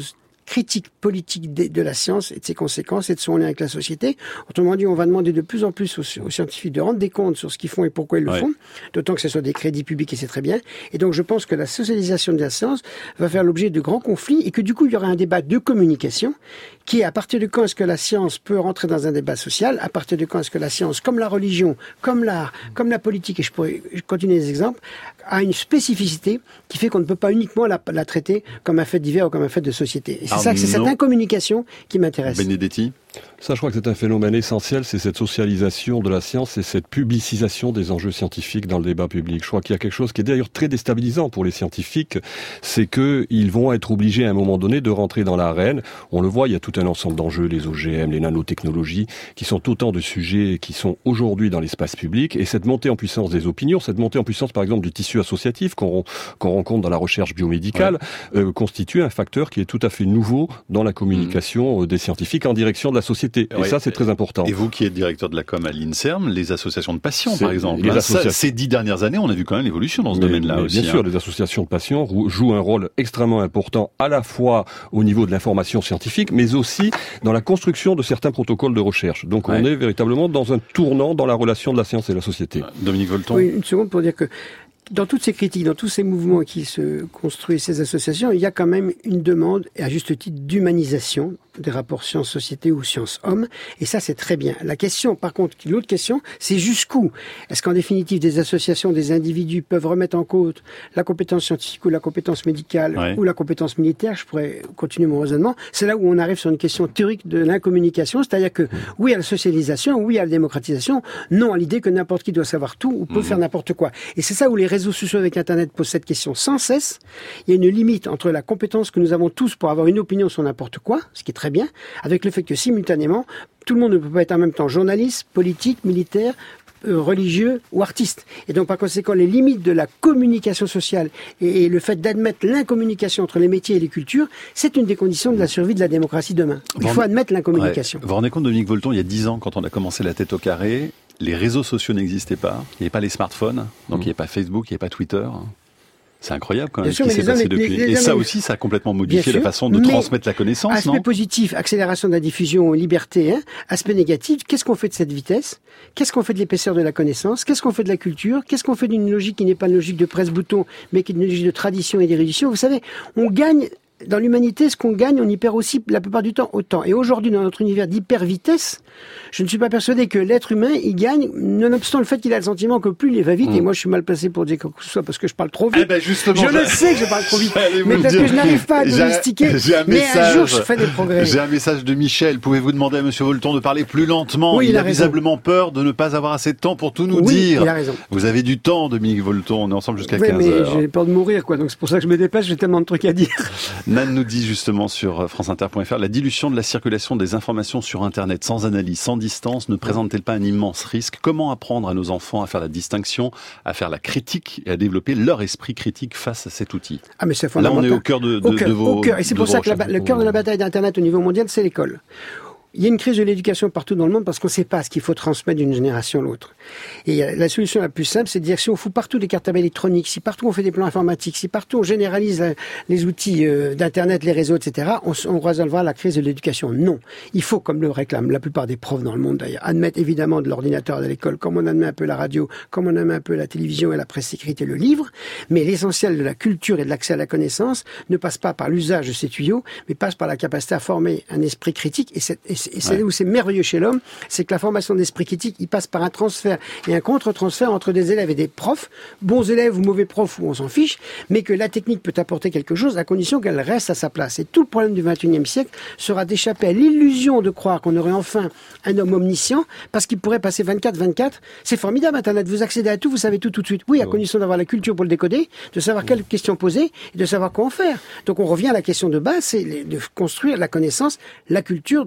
critique politique de, de la science et de ses conséquences et de son lien avec la société. Autrement dit, on va demander de plus en plus aux, aux scientifiques de rendre des comptes sur ce qu'ils font et pourquoi ils le Ouais. font, d'autant que ce soit des crédits publics et c'est très bien. Et donc je pense que la socialisation de la science va faire l'objet de grands conflits et que du coup il y aura un débat de communication qui est à partir de quand est-ce que la science peut rentrer dans un débat social, à partir de quand est-ce que la science, comme la religion, comme l'art, comme la politique, et je pourrais continuer les exemples, a une spécificité qui fait qu'on ne peut pas uniquement la, la traiter comme un fait divers ou comme un fait de société. Et c'est Ah ça, c'est cette non. incommunication qui m'intéresse. Benedetti. Ça, je crois que c'est un phénomène essentiel, c'est cette socialisation de la science et cette publicisation des enjeux scientifiques dans le débat public. Je crois qu'il y a quelque chose qui est d'ailleurs très déstabilisant pour les scientifiques, c'est qu'ils vont être obligés à un moment donné de rentrer dans l'arène. On le voit, il y a tout un ensemble d'enjeux, les O G M, les nanotechnologies, qui sont autant de sujets qui sont aujourd'hui dans l'espace public. Et cette montée en puissance des opinions, cette montée en puissance par exemple du tissu associatif qu'on qu'on rencontre dans la recherche biomédicale, ouais. euh, constitue un facteur qui est tout à fait nouveau dans la communication mmh. des scientifiques en direction de la société. Et ouais. ça, c'est très important. Et vous qui êtes directeur de la com à l'INSERM, les associations de patients, c'est, par exemple. Les hein, associations... ça, ces dix dernières années, on a vu quand même l'évolution dans ce mais, domaine-là mais aussi. Bien sûr, hein. les associations de patients jouent un rôle extrêmement important à la fois au niveau de l'information scientifique, mais aussi dans la construction de certains protocoles de recherche. Donc ouais. on est véritablement dans un tournant dans la relation de la science et de la société. Dominique Volton. Oui, une seconde pour dire que dans toutes ces critiques, dans tous ces mouvements qui se construisent, ces associations, il y a quand même une demande, et à juste titre, d'humanisation des rapports science-société ou science-homme. Et ça, c'est très bien. La question, par contre, l'autre question, c'est jusqu'où? Est-ce qu'en définitive, des associations, des individus peuvent remettre en cause la compétence scientifique ou la compétence médicale ouais. ou la compétence militaire? Je pourrais continuer mon raisonnement. C'est là où on arrive sur une question théorique de l'incommunication, c'est-à-dire que oui à la socialisation, oui à la démocratisation, non à l'idée que n'importe qui doit savoir tout ou peut mmh. faire n'importe quoi. Et c'est ça où les réseaux sociaux avec Internet posent cette question sans cesse. Il y a une limite entre la compétence que nous avons tous pour avoir une opinion sur n'importe quoi, ce qui est très bien, avec le fait que simultanément, tout le monde ne peut pas être en même temps journaliste, politique, militaire, euh, religieux ou artiste. Et donc par conséquent, les limites de la communication sociale et, et le fait d'admettre l'incommunication entre les métiers et les cultures, c'est une des conditions de la survie de la démocratie demain. Il faut admettre l'incommunication. Ouais. Vous vous rendez compte, Dominique Volton, il y a dix ans, quand on a commencé La Tête au carré, les réseaux sociaux n'existaient pas, il n'y avait pas les smartphones, donc mmh. il n'y avait pas Facebook, il n'y avait pas Twitter. C'est incroyable quand même ce qui s'est passé depuis. Les, les, et ça aussi, ça a complètement modifié la façon de transmettre la connaissance, aspect non? Aspect positif, accélération de la diffusion, liberté. Hein. Aspect négatif, qu'est-ce qu'on fait de cette vitesse? Qu'est-ce qu'on fait de l'épaisseur de la connaissance? Qu'est-ce qu'on fait de la culture? Qu'est-ce qu'on fait d'une logique qui n'est pas une logique de presse-bouton, mais qui est une logique de tradition et d'érudition? Vous savez, on gagne... Dans l'humanité, ce qu'on gagne, on y perd aussi la plupart du temps autant. Et aujourd'hui, dans notre univers d'hyper-vitesse, je ne suis pas persuadé que l'être humain, il gagne, nonobstant le fait qu'il a le sentiment que plus il va vite, mmh. et moi je suis mal placé pour dire quoi que ce soit parce que je parle trop vite. Eh ben justement, je le sais que je parle trop vite, mais parce dire, que je n'arrive pas à domestiquer, un mais message, un jour je fais des progrès. J'ai un message de Michel, pouvez-vous demander à Monsieur Volton de parler plus lentement? Oui, il, il a, a visiblement peur de ne pas avoir assez de temps pour tout nous oui, dire. Il a raison. Vous avez du temps, Dominique Volton, on est ensemble jusqu'à oui, quinze heures. Mais j'ai peur de mourir, quoi, donc c'est pour ça que je me dépêche, j'ai tellement de trucs à dire. Nan nous dit justement sur franceinter point f r, la dilution de la circulation des informations sur Internet sans analyse, sans distance, ne présente-t-elle pas un immense risque? Comment apprendre à nos enfants à faire la distinction, à faire la critique et à développer leur esprit critique face à cet outil? Ah mais c'est fondamental. Là on est au cœur de, de, au cœur, de vos... Au cœur. Et c'est pour ça que la, le cœur de la bataille d'Internet au niveau mondial, c'est l'école. Il y a une crise de l'éducation partout dans le monde parce qu'on ne sait pas ce qu'il faut transmettre d'une génération à l'autre. Et la solution la plus simple, c'est de dire que si on fout partout des cartables électroniques, si partout on fait des plans informatiques, si partout on généralise les outils d'Internet, les réseaux, et cetera, on, on résolvera la crise de l'éducation. Non. Il faut, comme le réclament la plupart des profs dans le monde d'ailleurs, admettre évidemment de l'ordinateur à l'école, comme on admet un peu la radio, comme on admet un peu la télévision et la presse écrite et le livre. Mais l'essentiel de la culture et de l'accès à la connaissance ne passe pas par l'usage de ces tuyaux, mais passe par la capacité à former un esprit critique. Et, cette, et Et c'est ouais. là où c'est merveilleux chez l'homme, c'est que la formation d'esprit critique, il passe par un transfert et un contre-transfert entre des élèves et des profs, bons élèves ou mauvais profs, où on s'en fiche, mais que la technique peut apporter quelque chose à condition qu'elle reste à sa place. Et tout le problème du vingt et unième siècle sera d'échapper à l'illusion de croire qu'on aurait enfin un homme omniscient, parce qu'il pourrait passer vingt-quatre vingt-quatre. C'est formidable, Internet, vous accédez à tout, vous savez tout tout de suite. Oui, à ouais. condition d'avoir la culture pour le décoder, de savoir quelles questions poser et de savoir quoi en faire. Donc on revient à la question de base, c'est de construire la connaissance, la culture de l'individu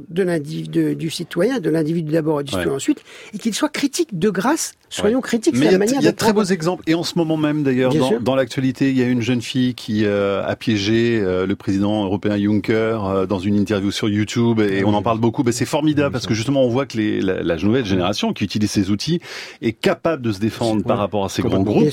l'individu, du citoyen, de l'individu d'abord et du citoyen ouais. ensuite, et qu'il soit critique de grâce. Soyons ouais. critiques. Mais il y a, manière y a de très beaux exemples. Et en ce moment même, d'ailleurs, dans, dans l'actualité, il y a une jeune fille qui euh, a piégé euh, le président européen Juncker euh, dans une interview sur YouTube, et oui. on en parle beaucoup. Ben, c'est formidable oui, parce que justement, on voit que les, la, la nouvelle génération qui utilise ces outils est capable de se défendre oui. par rapport à ces grands groupes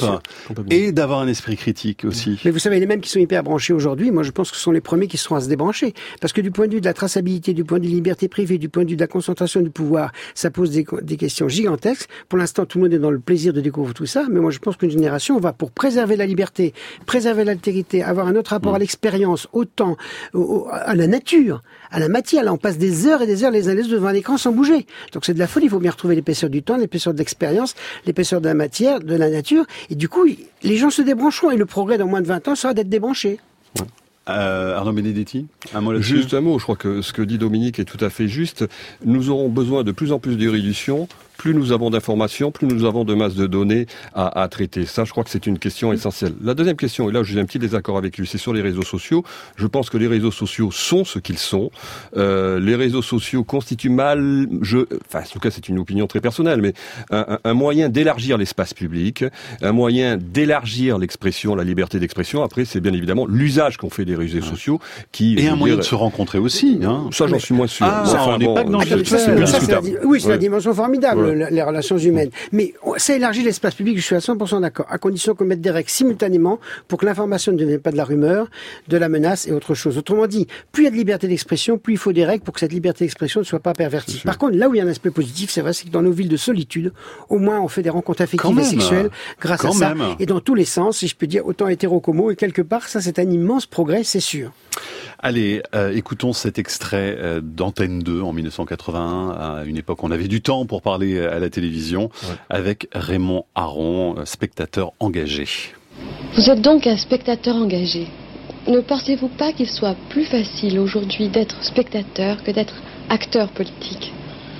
et d'avoir un esprit critique aussi. Mais vous savez, les mêmes qui sont hyper branchés aujourd'hui, moi je pense que ce sont les premiers qui seront à se débrancher. Parce que du point de vue de la traçabilité, du point de vue de la liberté privée, du point de vue de la concentration du pouvoir, ça pose des, des questions gigantesques. Pour l'instant, tout le monde est dans le plaisir de découvrir tout ça, mais moi je pense qu'une génération va pour préserver la liberté, préserver l'altérité, avoir un autre rapport mmh. à l'expérience, au temps, au, à la nature, à la matière. Là, on passe des heures et des heures les uns les autres devant l'écran sans bouger. Donc c'est de la folie. Il faut bien retrouver l'épaisseur du temps, l'épaisseur de l'expérience, l'épaisseur de la matière, de la nature. Et du coup, les gens se débrancheront. Et le progrès dans moins de vingt ans sera d'être débranché. Ouais. Euh, Arnaud Benedetti, un mot là-dessus. Juste un mot, je crois que ce que dit Dominique est tout à fait juste. Nous aurons besoin de plus en plus d'érudition. Plus nous avons d'informations, plus nous avons de masse de données à, à traiter. Ça, je crois que c'est une question essentielle. La deuxième question, et là j'ai un petit désaccord avec lui, c'est sur les réseaux sociaux. Je pense que les réseaux sociaux sont ce qu'ils sont. Euh, les réseaux sociaux constituent mal, je, enfin en tout cas c'est une opinion très personnelle, mais un, un, un moyen d'élargir l'espace public, un moyen d'élargir l'expression, la liberté d'expression. Après, c'est bien évidemment l'usage qu'on fait des réseaux sociaux qui... Et un moyen dire, de se rencontrer aussi. Hein. Ça, j'en suis moins sûr. Ah, bon, enfin, on n'est bon, pas que dans le ça, c'est, ça, c'est la, Oui, c'est ouais. la dimension formidable. Ouais. Les relations humaines. Mais ça élargit l'espace public, je suis à cent pour cent d'accord, à condition qu'on mette des règles simultanément pour que l'information ne devienne pas de la rumeur, de la menace et autre chose. Autrement dit, plus il y a de liberté d'expression, plus il faut des règles pour que cette liberté d'expression ne soit pas pervertie. Par contre, là où il y a un aspect positif, c'est vrai, c'est que dans nos villes de solitude, au moins on fait des rencontres affectives et sexuelles grâce Quand à ça. Même. Et dans tous les sens, si je peux dire, autant hétéro qu'homo, et quelque part, ça c'est un immense progrès, c'est sûr. Allez, euh, écoutons cet extrait euh, d'Antenne deux en dix-neuf cent quatre-vingt-un, à une époque où on avait du temps pour parler à la télévision, ouais. avec Raymond Aron, spectateur engagé. Vous êtes donc un spectateur engagé. Ne pensez-vous pas qu'il soit plus facile aujourd'hui d'être spectateur que d'être acteur politique ?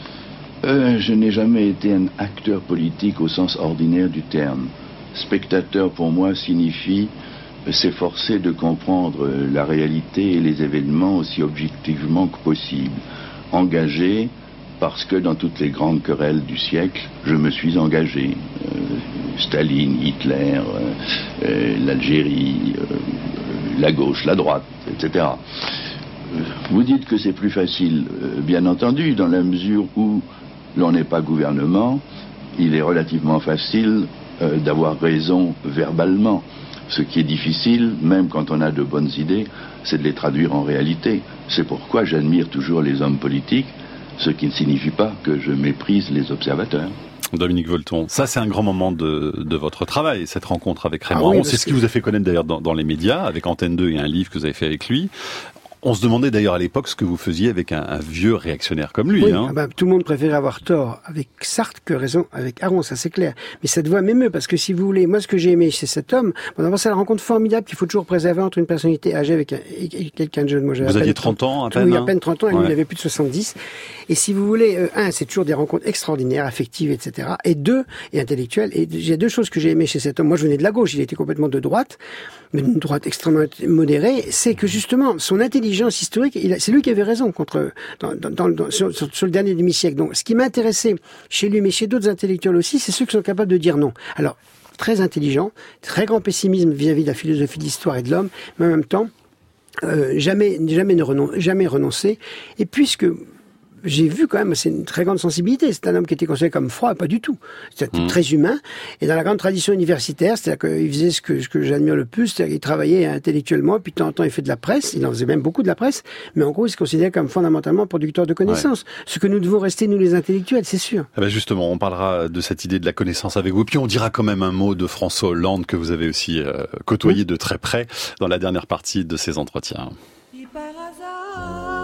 euh, Je n'ai jamais été un acteur politique au sens ordinaire du terme. Spectateur pour moi signifie s'efforcer de comprendre la réalité et les événements aussi objectivement que possible. Engagé, parce que dans toutes les grandes querelles du siècle, je me suis engagé. Euh, Staline, Hitler, euh, euh, l'Algérie, euh, la gauche, la droite, et cetera. Euh, vous dites que c'est plus facile, euh, bien entendu, dans la mesure où l'on n'est pas gouvernement, il est relativement facile euh, d'avoir raison verbalement. Ce qui est difficile, même quand on a de bonnes idées, c'est de les traduire en réalité. C'est pourquoi j'admire toujours les hommes politiques, ce qui ne signifie pas que je méprise les observateurs. Dominique Volton, ça c'est un grand moment de, de votre travail, cette rencontre avec Raymond Aron. Ah oui, c'est ce qui vous a fait connaître d'ailleurs dans, dans les médias, avec Antenne deux et un livre que vous avez fait avec lui. On se demandait d'ailleurs à l'époque ce que vous faisiez avec un, un vieux réactionnaire comme lui. Oui, hein. ah bah, tout le monde préférait avoir tort avec Sartre que raison avec Aron, ça c'est clair. Mais ça devait m'émeut parce que si vous voulez, moi ce que j'ai aimé chez cet homme, bon, d'abord c'est la rencontre formidable qu'il faut toujours préserver entre une personnalité âgée avec un, et quelqu'un de jeune. Moi, vous aviez trente ans à peine. Oui, à peine trente ans, et ouais. lui il avait plus de soixante-dix. Et si vous voulez, euh, un, c'est toujours des rencontres extraordinaires, affectives, et cetera. Et deux, et intellectuelles. Et j'ai deux choses que j'ai aimées chez cet homme. Moi je venais de la gauche, il était complètement de droite, mais d'une droite extrêmement modérée. C'est que justement son intelligence historique, il c'est lui qui avait raison contre, dans, dans, dans, sur, sur le dernier demi-siècle. Donc, ce qui m'intéressait chez lui, mais chez d'autres intellectuels aussi, c'est ceux qui sont capables de dire non. Alors, très intelligent, très grand pessimisme vis-à-vis de la philosophie de l'histoire et de l'homme, mais en même temps, euh, jamais, jamais ne renoncer, jamais renoncer. Et puisque j'ai vu quand même, c'est une très grande sensibilité. C'est un homme qui était considéré comme froid, pas du tout. C'était mmh. très humain. Et dans la grande tradition universitaire, c'est-à-dire qu'il faisait ce que, ce que j'admire le plus, c'est-à-dire qu'il travaillait intellectuellement, puis de temps en temps il fait de la presse, il en faisait même beaucoup de la presse, mais en gros il se considérait comme fondamentalement producteur de connaissances. Ouais. Ce que nous devons rester, nous les intellectuels, c'est sûr. Ah ben justement, on parlera de cette idée de la connaissance avec vous, puis on dira quand même un mot de François Hollande que vous avez aussi euh, côtoyé mmh. de très près dans la dernière partie de ces entretiens. Et par hasard,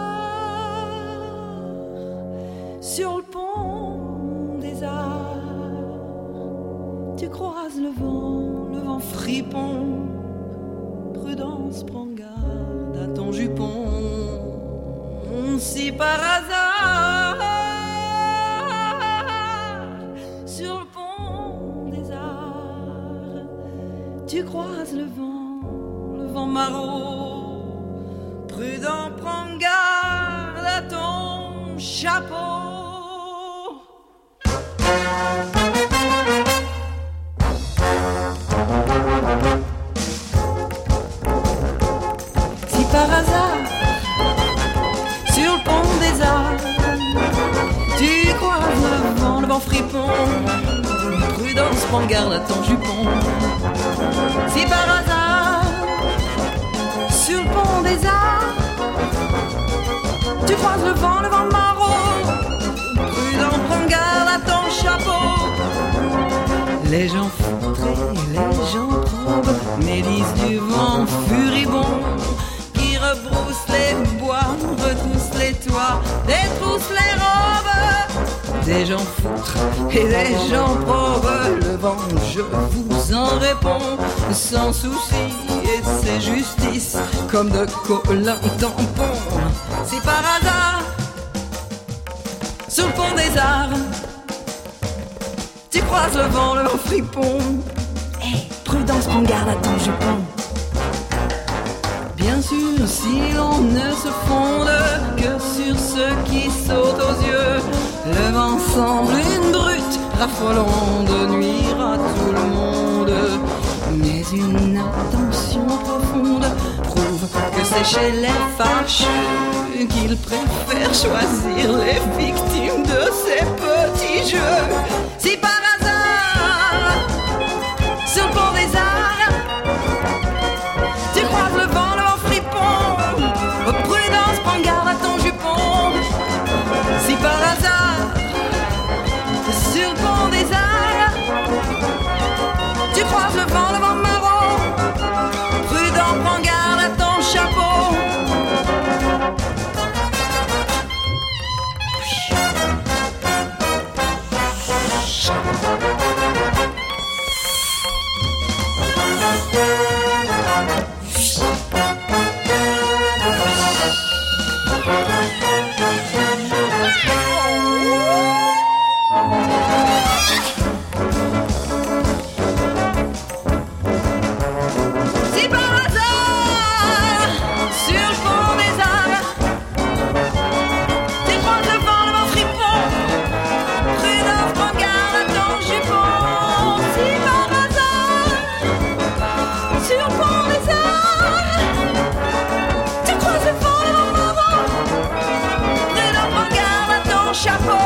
sur le pont des arts, tu croises le vent, le vent fripon. Prudence, prends garde à ton jupon. Si par hasard, sur le pont des arts, tu croises le vent, le vent maraud. Prudent, prends garde à ton chapeau. Si par hasard, sur le pont des Arts, tu croises le vent, le vent fripon, prudence, prends garde à ton jupon. Si par hasard, sur le pont des Arts, tu croises le vent, le vent maraud, prudent, prends garde à ton chapeau. Les gens foutrés, les gens probes, mélisent du vent furibond, qui rebrousse les bois, retrousse les toits, détrousse les robes. Des gens foutres et des gens probes, le vent, je vous en réponds, sans souci, et c'est justice, comme de collants tampons. Si par hasard, sur le pont des Arts, tu croises le vent, le vent fripon, hey, prudence, prends garde à ton jupon. Bien sûr, si l'on ne se fonde que sur ceux qui sautent aux yeux, le vent semble une brute raffolante de nuire à tout le monde. Mais une attention profonde prouve que c'est chez les fâcheux qu'ils préfèrent choisir les victimes de ces petits jeux. Si par hasard, sur le pont des Arts, tu croises le vent, le vent fripon, oh, prudence, prends garde à ton jupon. Si par hasard, sur le pont des Arts, tu croises le vent, le vent marron, prudent, prends garde à ton chapeau. Si par hasard, sur le pont des Arts, tu croises le vent, le vent fripon, prudence, prends garde à ton jupon. Si par hasard, sur le pont des Arts, tu croises le vent, le vent marron, prudence, prends garde à ton chapeau.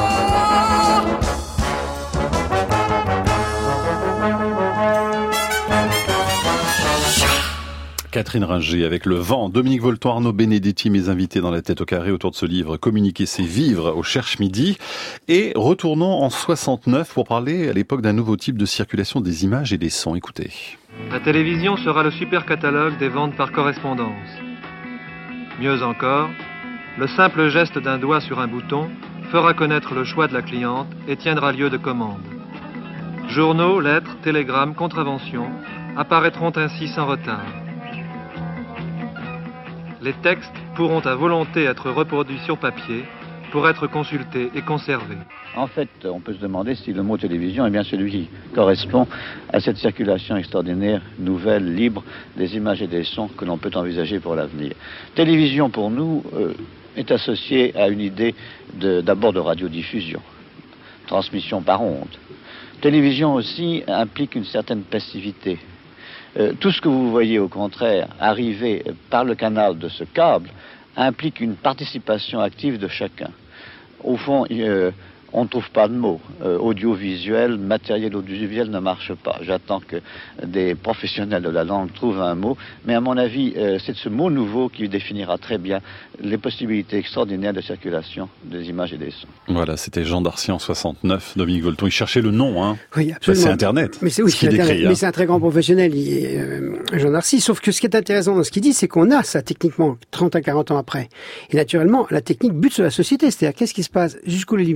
Catherine Ringer avec Le Vent, Dominique Volton, Arnaud Benedetti, mes invités dans la tête au carré autour de ce livre Communiquer, c'est vivre au Cherche Midi. Et retournons en soixante-neuf pour parler à l'époque d'un nouveau type de circulation des images et des sons. Écoutez. La télévision sera le super catalogue des ventes par correspondance. Mieux encore, le simple geste d'un doigt sur un bouton fera connaître le choix de la cliente et tiendra lieu de commande. Journaux, lettres, télégrammes, contraventions apparaîtront ainsi sans retard. Les textes pourront à volonté être reproduits sur papier pour être consultés et conservés. En fait, on peut se demander si le mot télévision est bien celui qui correspond à cette circulation extraordinaire, nouvelle, libre, des images et des sons que l'on peut envisager pour l'avenir. Télévision, pour nous, euh, est associée à une idée de, d'abord de radiodiffusion, transmission par onde. Télévision aussi implique une certaine passivité. Euh, tout ce que vous voyez, au contraire, arriver par le canal de ce câble implique une participation active de chacun. Au fond, euh, on ne trouve pas de mots. Euh, audiovisuel, matériel audiovisuel ne marche pas. J'attends que des professionnels de la langue trouvent un mot. Mais à mon avis, euh, c'est ce mot nouveau qui définira très bien les possibilités extraordinaires de circulation des images et des sons. Voilà, c'était Jean Darcy en soixante-neuf. Dominique Volton, il cherchait le nom, hein. Oui, absolument. C'est Internet. Mais c'est oui, ce qu'il c'est décrit, mais hein. c'est un très grand professionnel, il est, euh, Jean Darcy. Sauf que ce qui est intéressant dans ce qu'il dit, c'est qu'on a ça techniquement trente à quarante ans après. Et naturellement, la technique bute sur la société. C'est-à-dire, qu'est-ce qui se passe jusqu'où les libertés individuelles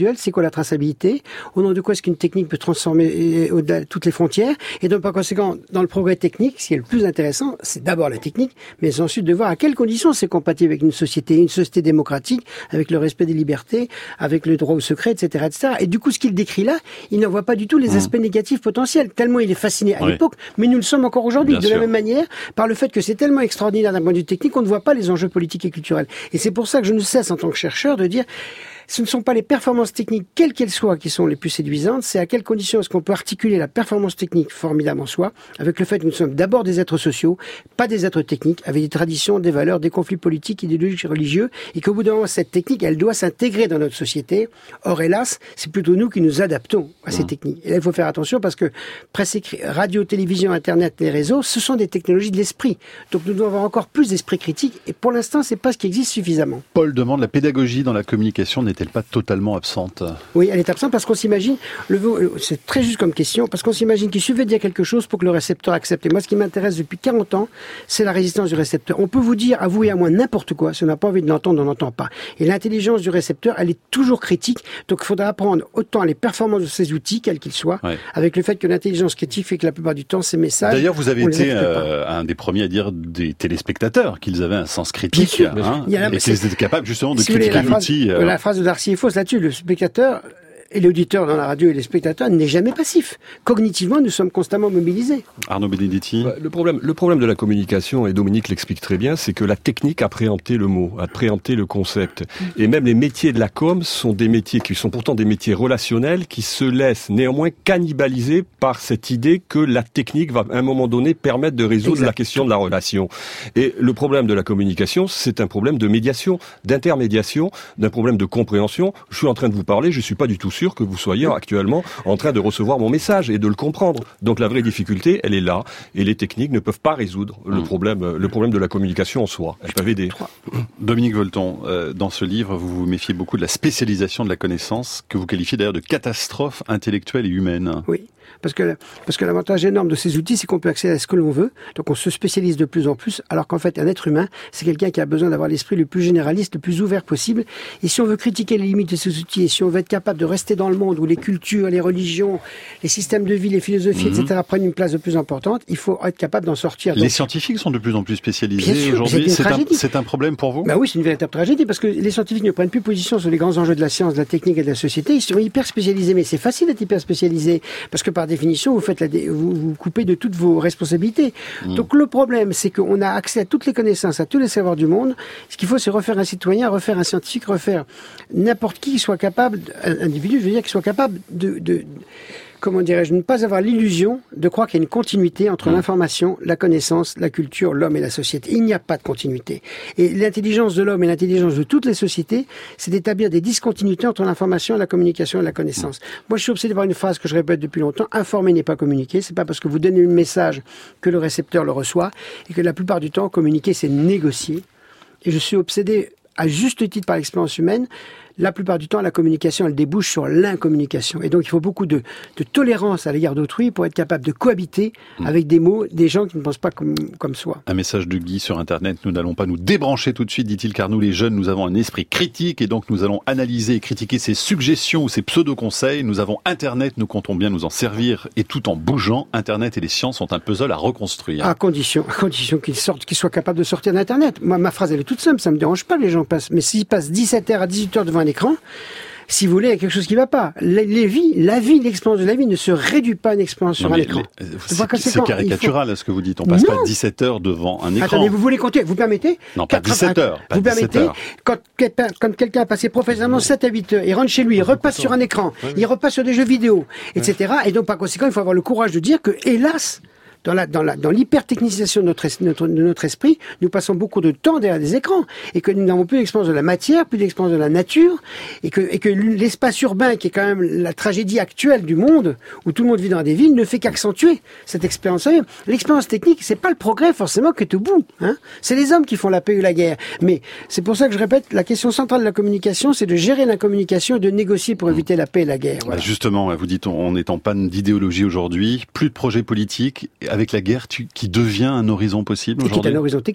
individuel, c'est quoi la traçabilité, au nom de quoi est-ce qu'une technique peut transformer au-delà toutes les frontières, et donc par conséquent, dans le progrès technique, ce qui est le plus intéressant, c'est d'abord la technique, mais ensuite de voir à quelles conditions c'est compatible avec une société, une société démocratique, avec le respect des libertés, avec le droit au secret, et cetera, et cetera. Et du coup, ce qu'il décrit là, il n'en voit pas du tout les aspects mmh. négatifs potentiels, tellement il est fasciné à oui. l'époque, mais nous le sommes encore aujourd'hui, Bien de sûr. la même manière, par le fait que c'est tellement extraordinaire d'un point de vue technique, on ne voit pas les enjeux politiques et culturels. Et c'est pour ça que je ne cesse, en tant que chercheur, de dire, ce ne sont pas les performances techniques, quelles qu'elles soient, qui sont les plus séduisantes, c'est à quelles conditions est-ce qu'on peut articuler la performance technique formidable en soi, avec le fait que nous sommes d'abord des êtres sociaux, pas des êtres techniques, avec des traditions, des valeurs, des conflits politiques, idéologiques, religieux, et qu'au bout d'un moment, cette technique, elle doit s'intégrer dans notre société. Or, hélas, c'est plutôt nous qui nous adaptons à ces mmh. techniques. Et là, il faut faire attention parce que presse écrite, radio, télévision, Internet, les réseaux, ce sont des technologies de l'esprit. Donc, nous devons avoir encore plus d'esprit critique, et pour l'instant, c'est pas ce qui existe suffisamment. Paul demande, la pédagogie dans la communication n'est-elle pas totalement absente? Oui, elle est absente parce qu'on s'imagine, le, c'est très juste comme question, parce qu'on s'imagine qu'il suffit de dire quelque chose pour que le récepteur accepte. Et moi, ce qui m'intéresse depuis quarante ans, c'est la résistance du récepteur. On peut vous dire, à vous et à moi, n'importe quoi. Si on n'a pas envie de l'entendre, on n'entend pas. Et l'intelligence du récepteur, elle est toujours critique. Donc, il faudra apprendre autant les performances de ces outils, quels qu'ils soient, ouais. avec le fait que l'intelligence critique fait que la plupart du temps, ces messages... D'ailleurs, vous avez été euh, un des premiers à dire des téléspectateurs qu'ils avaient un sens critique. Bien sûr, hein, il y a la, et qu'ils étaient capables, justement, de si critiquer l'outil. Euh... La phrase de Darcy est fausse là-dessus. Le spectateur et l'auditeur dans la radio et les spectateurs n'est jamais passif. Cognitivement, nous sommes constamment mobilisés. Arnaud Benedetti. Le problème, le problème de la communication, et Dominique l'explique très bien, c'est que la technique a préempté le mot, a préempté le concept. Et même les métiers de la com sont des métiers qui sont pourtant des métiers relationnels, qui se laissent néanmoins cannibaliser par cette idée que la technique va à un moment donné permettre de résoudre exact. la question de la relation. Et le problème de la communication, c'est un problème de médiation, d'intermédiation, d'un problème de compréhension. Je suis en train de vous parler, je suis pas du tout sûr que vous soyez actuellement en train de recevoir mon message et de le comprendre. Donc la vraie difficulté, elle est là, et les techniques ne peuvent pas résoudre mmh. le problème, le problème de la communication en soi. Elles peuvent aider. Dominique Volton, euh, dans ce livre, vous vous méfiez beaucoup de la spécialisation de la connaissance, que vous qualifiez d'ailleurs de catastrophe intellectuelle et humaine. Oui. Parce que, parce que l'avantage énorme de ces outils, c'est qu'on peut accéder à ce que l'on veut. Donc on se spécialise de plus en plus, alors qu'en fait, un être humain, c'est quelqu'un qui a besoin d'avoir l'esprit le plus généraliste, le plus ouvert possible. Et si on veut critiquer les limites de ces outils, et si on veut être capable de rester dans le monde où les cultures, les religions, les systèmes de vie, les philosophies, mmh. et cetera prennent une place de plus importante, il faut être capable d'en sortir. Donc, les scientifiques sont de plus en plus spécialisés aujourd'hui. C'est un, c'est un problème pour vous? Bah oui, c'est une véritable tragédie, parce que les scientifiques ne prennent plus position sur les grands enjeux de la science, de la technique et de la société. Ils sont hyper spécialisés, mais c'est facile d'être hyper spécialisé, parce que par définition, vous faites la Vous, vous coupez de toutes vos responsabilités. Mmh. Donc le problème, c'est qu'on a accès à toutes les connaissances, à tous les savoirs du monde. Ce qu'il faut, c'est refaire un citoyen, refaire un scientifique, refaire n'importe qui qui soit capable, un individu, je veux dire, qui soit capable de... de comment dirais-je, ne pas avoir l'illusion de croire qu'il y a une continuité entre mmh. l'information, la connaissance, la culture, l'homme et la société. Il n'y a pas de continuité. Et l'intelligence de l'homme et l'intelligence de toutes les sociétés, c'est d'établir des discontinuités entre l'information, la communication et la connaissance. Mmh. Moi, je suis obsédé par une phrase que je répète depuis longtemps, informer n'est pas communiquer. C'est pas parce que vous donnez un message que le récepteur le reçoit, et que la plupart du temps, communiquer, c'est négocier. Et je suis obsédé, à juste titre par l'expérience humaine, la plupart du temps, la communication, elle débouche sur l'incommunication. Et donc, il faut beaucoup de, de tolérance à l'égard d'autrui pour être capable de cohabiter mmh. avec des mots, des gens qui ne pensent pas comme, comme soi. Un message de Guy sur Internet. Nous n'allons pas nous débrancher tout de suite, dit-il, car nous, les jeunes, nous avons un esprit critique et donc nous allons analyser et critiquer ces suggestions ou ces pseudo-conseils. Nous avons Internet, nous comptons bien nous en servir et tout en bougeant. Internet et les sciences sont un puzzle à reconstruire. À condition, à condition qu'ils sortent, qu'ils soient capables de sortir d'Internet. Moi, ma phrase, elle est toute simple. Ça me dérange pas que les gens passent. Mais s'ils passent dix-sept heures à dix-huit heures devant un écran, si vous voulez, il y a quelque chose qui ne va pas. Les, les vies, la vie, l'expérience de la vie ne se réduit pas à une expérience sur un écran. Les, c'est, c'est caricatural faut... ce que vous dites. On passe non. pas dix-sept heures devant un écran. Attendez, vous voulez compter? Vous permettez? Non, pas dix-sept heures. Pas vous permettez? heures. Quand, quand quelqu'un a passé professionnellement sept à huit heures, il rentre chez lui, il repasse sur un écran, il repasse sur des jeux vidéo, et cetera. Et donc, par conséquent, il faut avoir le courage de dire que, hélas, dans la, dans la, dans l'hypertechnicisation de notre, notre, de notre esprit, nous passons beaucoup de temps derrière des écrans, et que nous n'avons plus d'expérience de la matière, plus d'expérience de la nature, et que, et que l'espace urbain, qui est quand même la tragédie actuelle du monde, où tout le monde vit dans des villes, ne fait qu'accentuer cette expérience. L'expérience technique, c'est pas le progrès forcément qui est au bout, hein. C'est les hommes qui font la paix ou la guerre. Mais c'est pour ça que je répète, la question centrale de la communication, c'est de gérer la communication et de négocier pour éviter la paix et la guerre. Voilà. Bah justement, vous dites, on est en panne d'idéologie aujourd'hui, plus de projets politiques, avec la guerre qui devient un horizon possible aujourd'hui. Et qui est un horizon technique.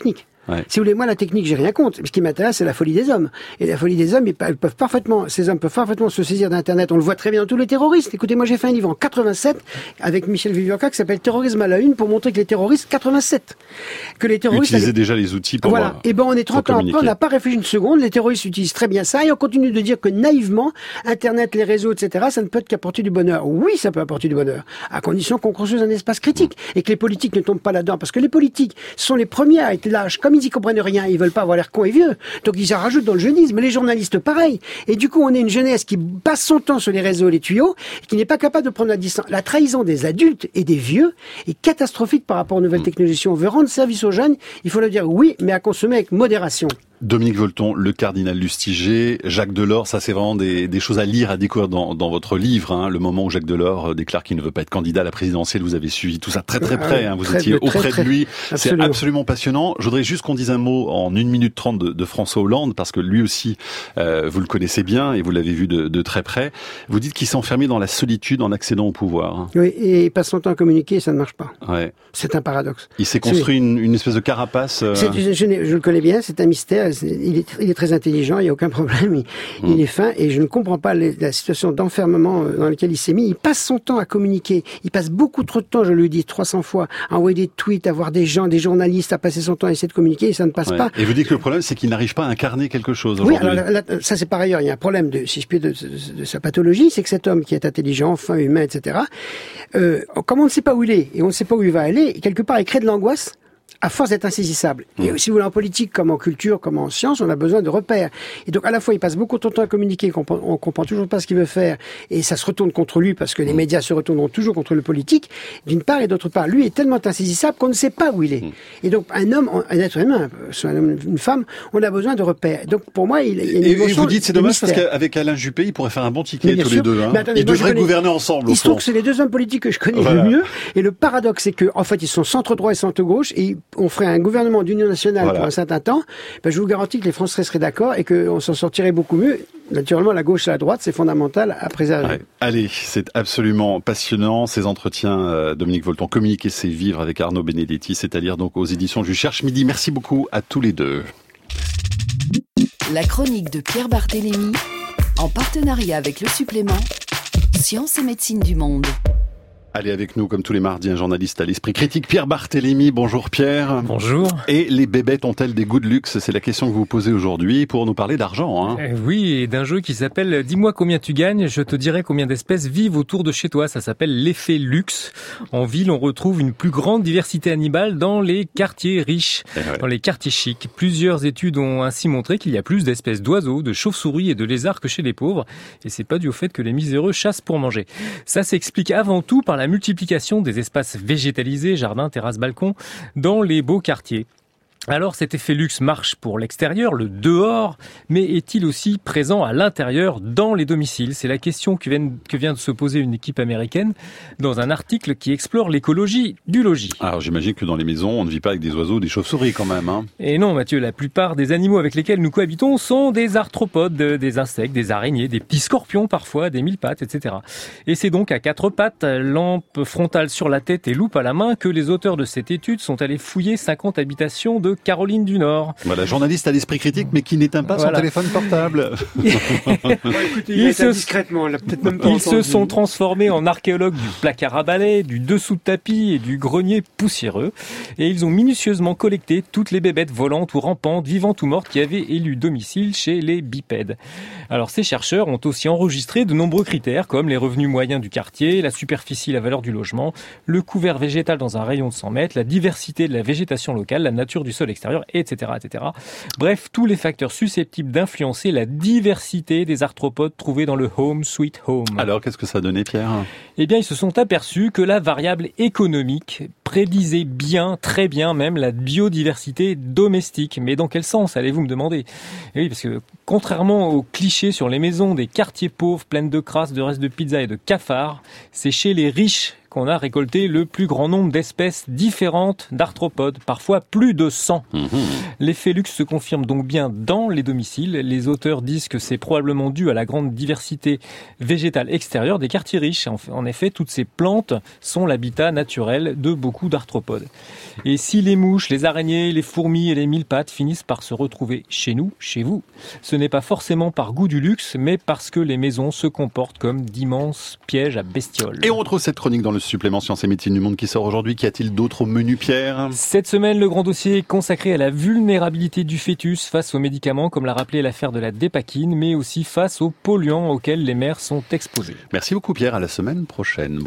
Ouais. Si vous voulez, moi, la technique, j'ai rien contre. Ce qui m'intéresse, c'est la folie des hommes. Et la folie des hommes, ils peuvent parfaitement, ces hommes peuvent parfaitement se saisir d'Internet. On le voit très bien dans tous les terroristes. Écoutez, moi, j'ai fait un livre en quatre-vingt-sept avec Michel Vivianca qui s'appelle Terrorisme à la une pour montrer que les terroristes, quatre-vingt-sept, que les terroristes utilisaient déjà les outils pour voilà. Et ben, on est trente ans après, on n'a pas réfléchi une seconde. Les terroristes utilisent très bien ça et on continue de dire que naïvement, Internet, les réseaux, et cetera, ça ne peut qu'apporter du bonheur. Oui, ça peut apporter du bonheur, à condition qu'on construise un espace critique et que les politiques ne tombent pas là-dedans. Parce que les politiques sont les premiers à être lâches. Comme ils y comprennent rien, ils veulent pas avoir l'air cons et vieux. Donc ils en rajoutent dans le jeunisme. Les journalistes, pareil. Et du coup, on est une jeunesse qui passe son temps sur les réseaux, les tuyaux, et qui n'est pas capable de prendre la distance. La trahison des adultes et des vieux est catastrophique par rapport aux nouvelles technologies. Si on veut rendre service aux jeunes, il faut leur dire oui, mais à consommer avec modération. Dominique Volton, le cardinal Lustiger, Jacques Delors, ça c'est vraiment des, des choses à lire, à découvrir dans, dans votre livre. Hein, le moment où Jacques Delors déclare qu'il ne veut pas être candidat à la présidentielle, vous avez suivi tout ça très très près, hein, vous très, étiez très, auprès très, de lui, absolument. C'est absolument passionnant. Je voudrais juste qu'on dise un mot en une minute trente de, de François Hollande, parce que lui aussi, euh, vous le connaissez bien et vous l'avez vu de, de très près. Vous dites qu'il s'est enfermé dans la solitude en accédant au pouvoir. Hein. Oui, et il passe son temps à communiquer, ça ne marche pas. Ouais. C'est un paradoxe. Il s'est construit une, une espèce de carapace. Euh... C'est, je, je, je le connais bien, c'est un mystère, c'est, il est il est très intelligent, il n'y a aucun problème, il, mmh. il est fin, et je ne comprends pas les, la situation d'enfermement dans laquelle il s'est mis. Il passe son temps à communiquer, il passe beaucoup trop de temps, je le dis trois cents fois, à envoyer des tweets, à voir des gens, des journalistes, à passer son temps à essayer de communiquer, et ça ne passe ouais. pas. Et vous dites que le problème, c'est qu'il n'arrive pas à incarner quelque chose oui, aujourd'hui. alors là, là, ça c'est par ailleurs, il y a un problème, de, si je puis, de, de, de sa pathologie, c'est que cet homme qui est intelligent, fin, humain, et cetera, euh, comme on ne sait pas où il est, et on ne sait pas où il va aller, quelque part, il crée de l'angoisse, à force d'être insaisissable. Mmh. Et si vous voulez, en politique, comme en culture, comme en science, on a besoin de repères. Et donc, à la fois, il passe beaucoup de temps à communiquer, on comprend, on comprend toujours pas ce qu'il veut faire, et ça se retourne contre lui, parce que les médias se retourneront toujours contre le politique, d'une part, et d'autre part, lui est tellement insaisissable qu'on ne sait pas où il est. Mmh. Et donc, un homme, un être humain, soit un homme, une femme, on a besoin de repères. Donc, pour moi, il, il y a une et, dimension et vous dites, c'est dommage, parce qu'avec Alain Juppé, ils pourraient faire un bon ticket, tous sûr. les deux. Hein. Attendez, ils devraient connais... gouverner ensemble, au Il se trouve fond. que c'est les deux hommes politiques que je connais voilà. le mieux, et le paradoxe, c'est que, en fait, ils sont centre-droit et centre-gauche, et on ferait un gouvernement d'union nationale voilà. pour un certain temps, ben je vous garantis que les Français seraient d'accord et qu'on s'en sortirait beaucoup mieux. Naturellement, la gauche et la droite, c'est fondamental à préserver. Ouais. Allez, c'est absolument passionnant, ces entretiens. Euh, Dominique Volton, Communiquer, c'est vivre avec Arnaud Benedetti, c'est à lire donc aux éditions du Cherche Midi. Merci beaucoup à tous les deux. La chronique de Pierre Barthélémy, en partenariat avec le supplément Sciences et médecine du monde. Allez avec nous, comme tous les mardis, un journaliste à l'esprit critique, Pierre Barthélémy. Bonjour Pierre. Bonjour. Et les bébêtes ont-elles des goûts de luxe? C'est la question que vous posez aujourd'hui pour nous parler d'argent. Hein. Euh, oui, et d'un jeu qui s'appelle « Dis-moi combien tu gagnes, je te dirai combien d'espèces vivent autour de chez toi ». Ça s'appelle l'effet luxe. En ville, on retrouve une plus grande diversité animale dans les quartiers riches, ouais. dans les quartiers chics. Plusieurs études ont ainsi montré qu'il y a plus d'espèces d'oiseaux, de chauves-souris et de lézards que chez les pauvres. Et c'est pas dû au fait que les miséreux chassent pour manger. Ça s'explique avant tout par la multiplication des espaces végétalisés, jardins, terrasses, balcons, dans les beaux quartiers. Alors cet effet luxe marche pour l'extérieur, le dehors, mais est-il aussi présent à l'intérieur, dans les domiciles? C'est la question que vient, que vient de se poser une équipe américaine dans un article qui explore l'écologie du logis. Alors j'imagine que dans les maisons, on ne vit pas avec des oiseaux, des chauves-souris quand même. Hein. Et non Mathieu, la plupart des animaux avec lesquels nous cohabitons sont des arthropodes, des insectes, des araignées, des petits scorpions parfois, des mille pattes, et cetera. Et c'est donc à quatre pattes, lampe frontale sur la tête et loupe à la main que les auteurs de cette étude sont allés fouiller cinquante habitations de Caroline du Nord. Voilà, journaliste à l'esprit critique, mais qui n'éteint pas voilà. son téléphone portable. Bon, écoutez, il ils se, discrètement, là, peut-être même pas ils se sont transformés en archéologues du placard à balai, du dessous de tapis et du grenier poussiéreux. Et ils ont minutieusement collecté toutes les bébêtes volantes ou rampantes, vivantes ou mortes, qui avaient élu domicile chez les bipèdes. Alors, ces chercheurs ont aussi enregistré de nombreux critères, comme les revenus moyens du quartier, la superficie, la valeur du logement, le couvert végétal dans un rayon de cent mètres, la diversité de la végétation locale, la nature du sol extérieur, et cetera, et cetera. Bref, tous les facteurs susceptibles d'influencer la diversité des arthropodes trouvés dans le Home Sweet Home. Alors, qu'est-ce que ça a donné, Pierre? Eh bien, ils se sont aperçus que la variable économique prédisait bien, très bien même, la biodiversité domestique. Mais dans quel sens, allez-vous me demander? Et oui, parce que contrairement aux clichés sur les maisons des quartiers pauvres pleines de crasse, de restes de pizza et de cafards, c'est chez les riches qu'on a récolté le plus grand nombre d'espèces différentes d'arthropodes, parfois plus de cent. Mmh. L'effet luxe se confirme donc bien dans les domiciles. Les auteurs disent que c'est probablement dû à la grande diversité végétale extérieure des quartiers riches. En effet, toutes ces plantes sont l'habitat naturel de beaucoup beaucoup d'arthropodes. Et si les mouches, les araignées, les fourmis et les mille pattes finissent par se retrouver chez nous, chez vous, ce n'est pas forcément par goût du luxe, mais parce que les maisons se comportent comme d'immenses pièges à bestioles. Et on retrouve cette chronique dans le supplément Sciences et Médecine du Monde qui sort aujourd'hui. Qu'y a-t-il d'autre au menu, Pierre ? Cette semaine, le grand dossier est consacré à la vulnérabilité du fœtus face aux médicaments, comme l'a rappelé l'affaire de la dépakine, mais aussi face aux polluants auxquels les mères sont exposées. Merci beaucoup, Pierre. À la semaine prochaine.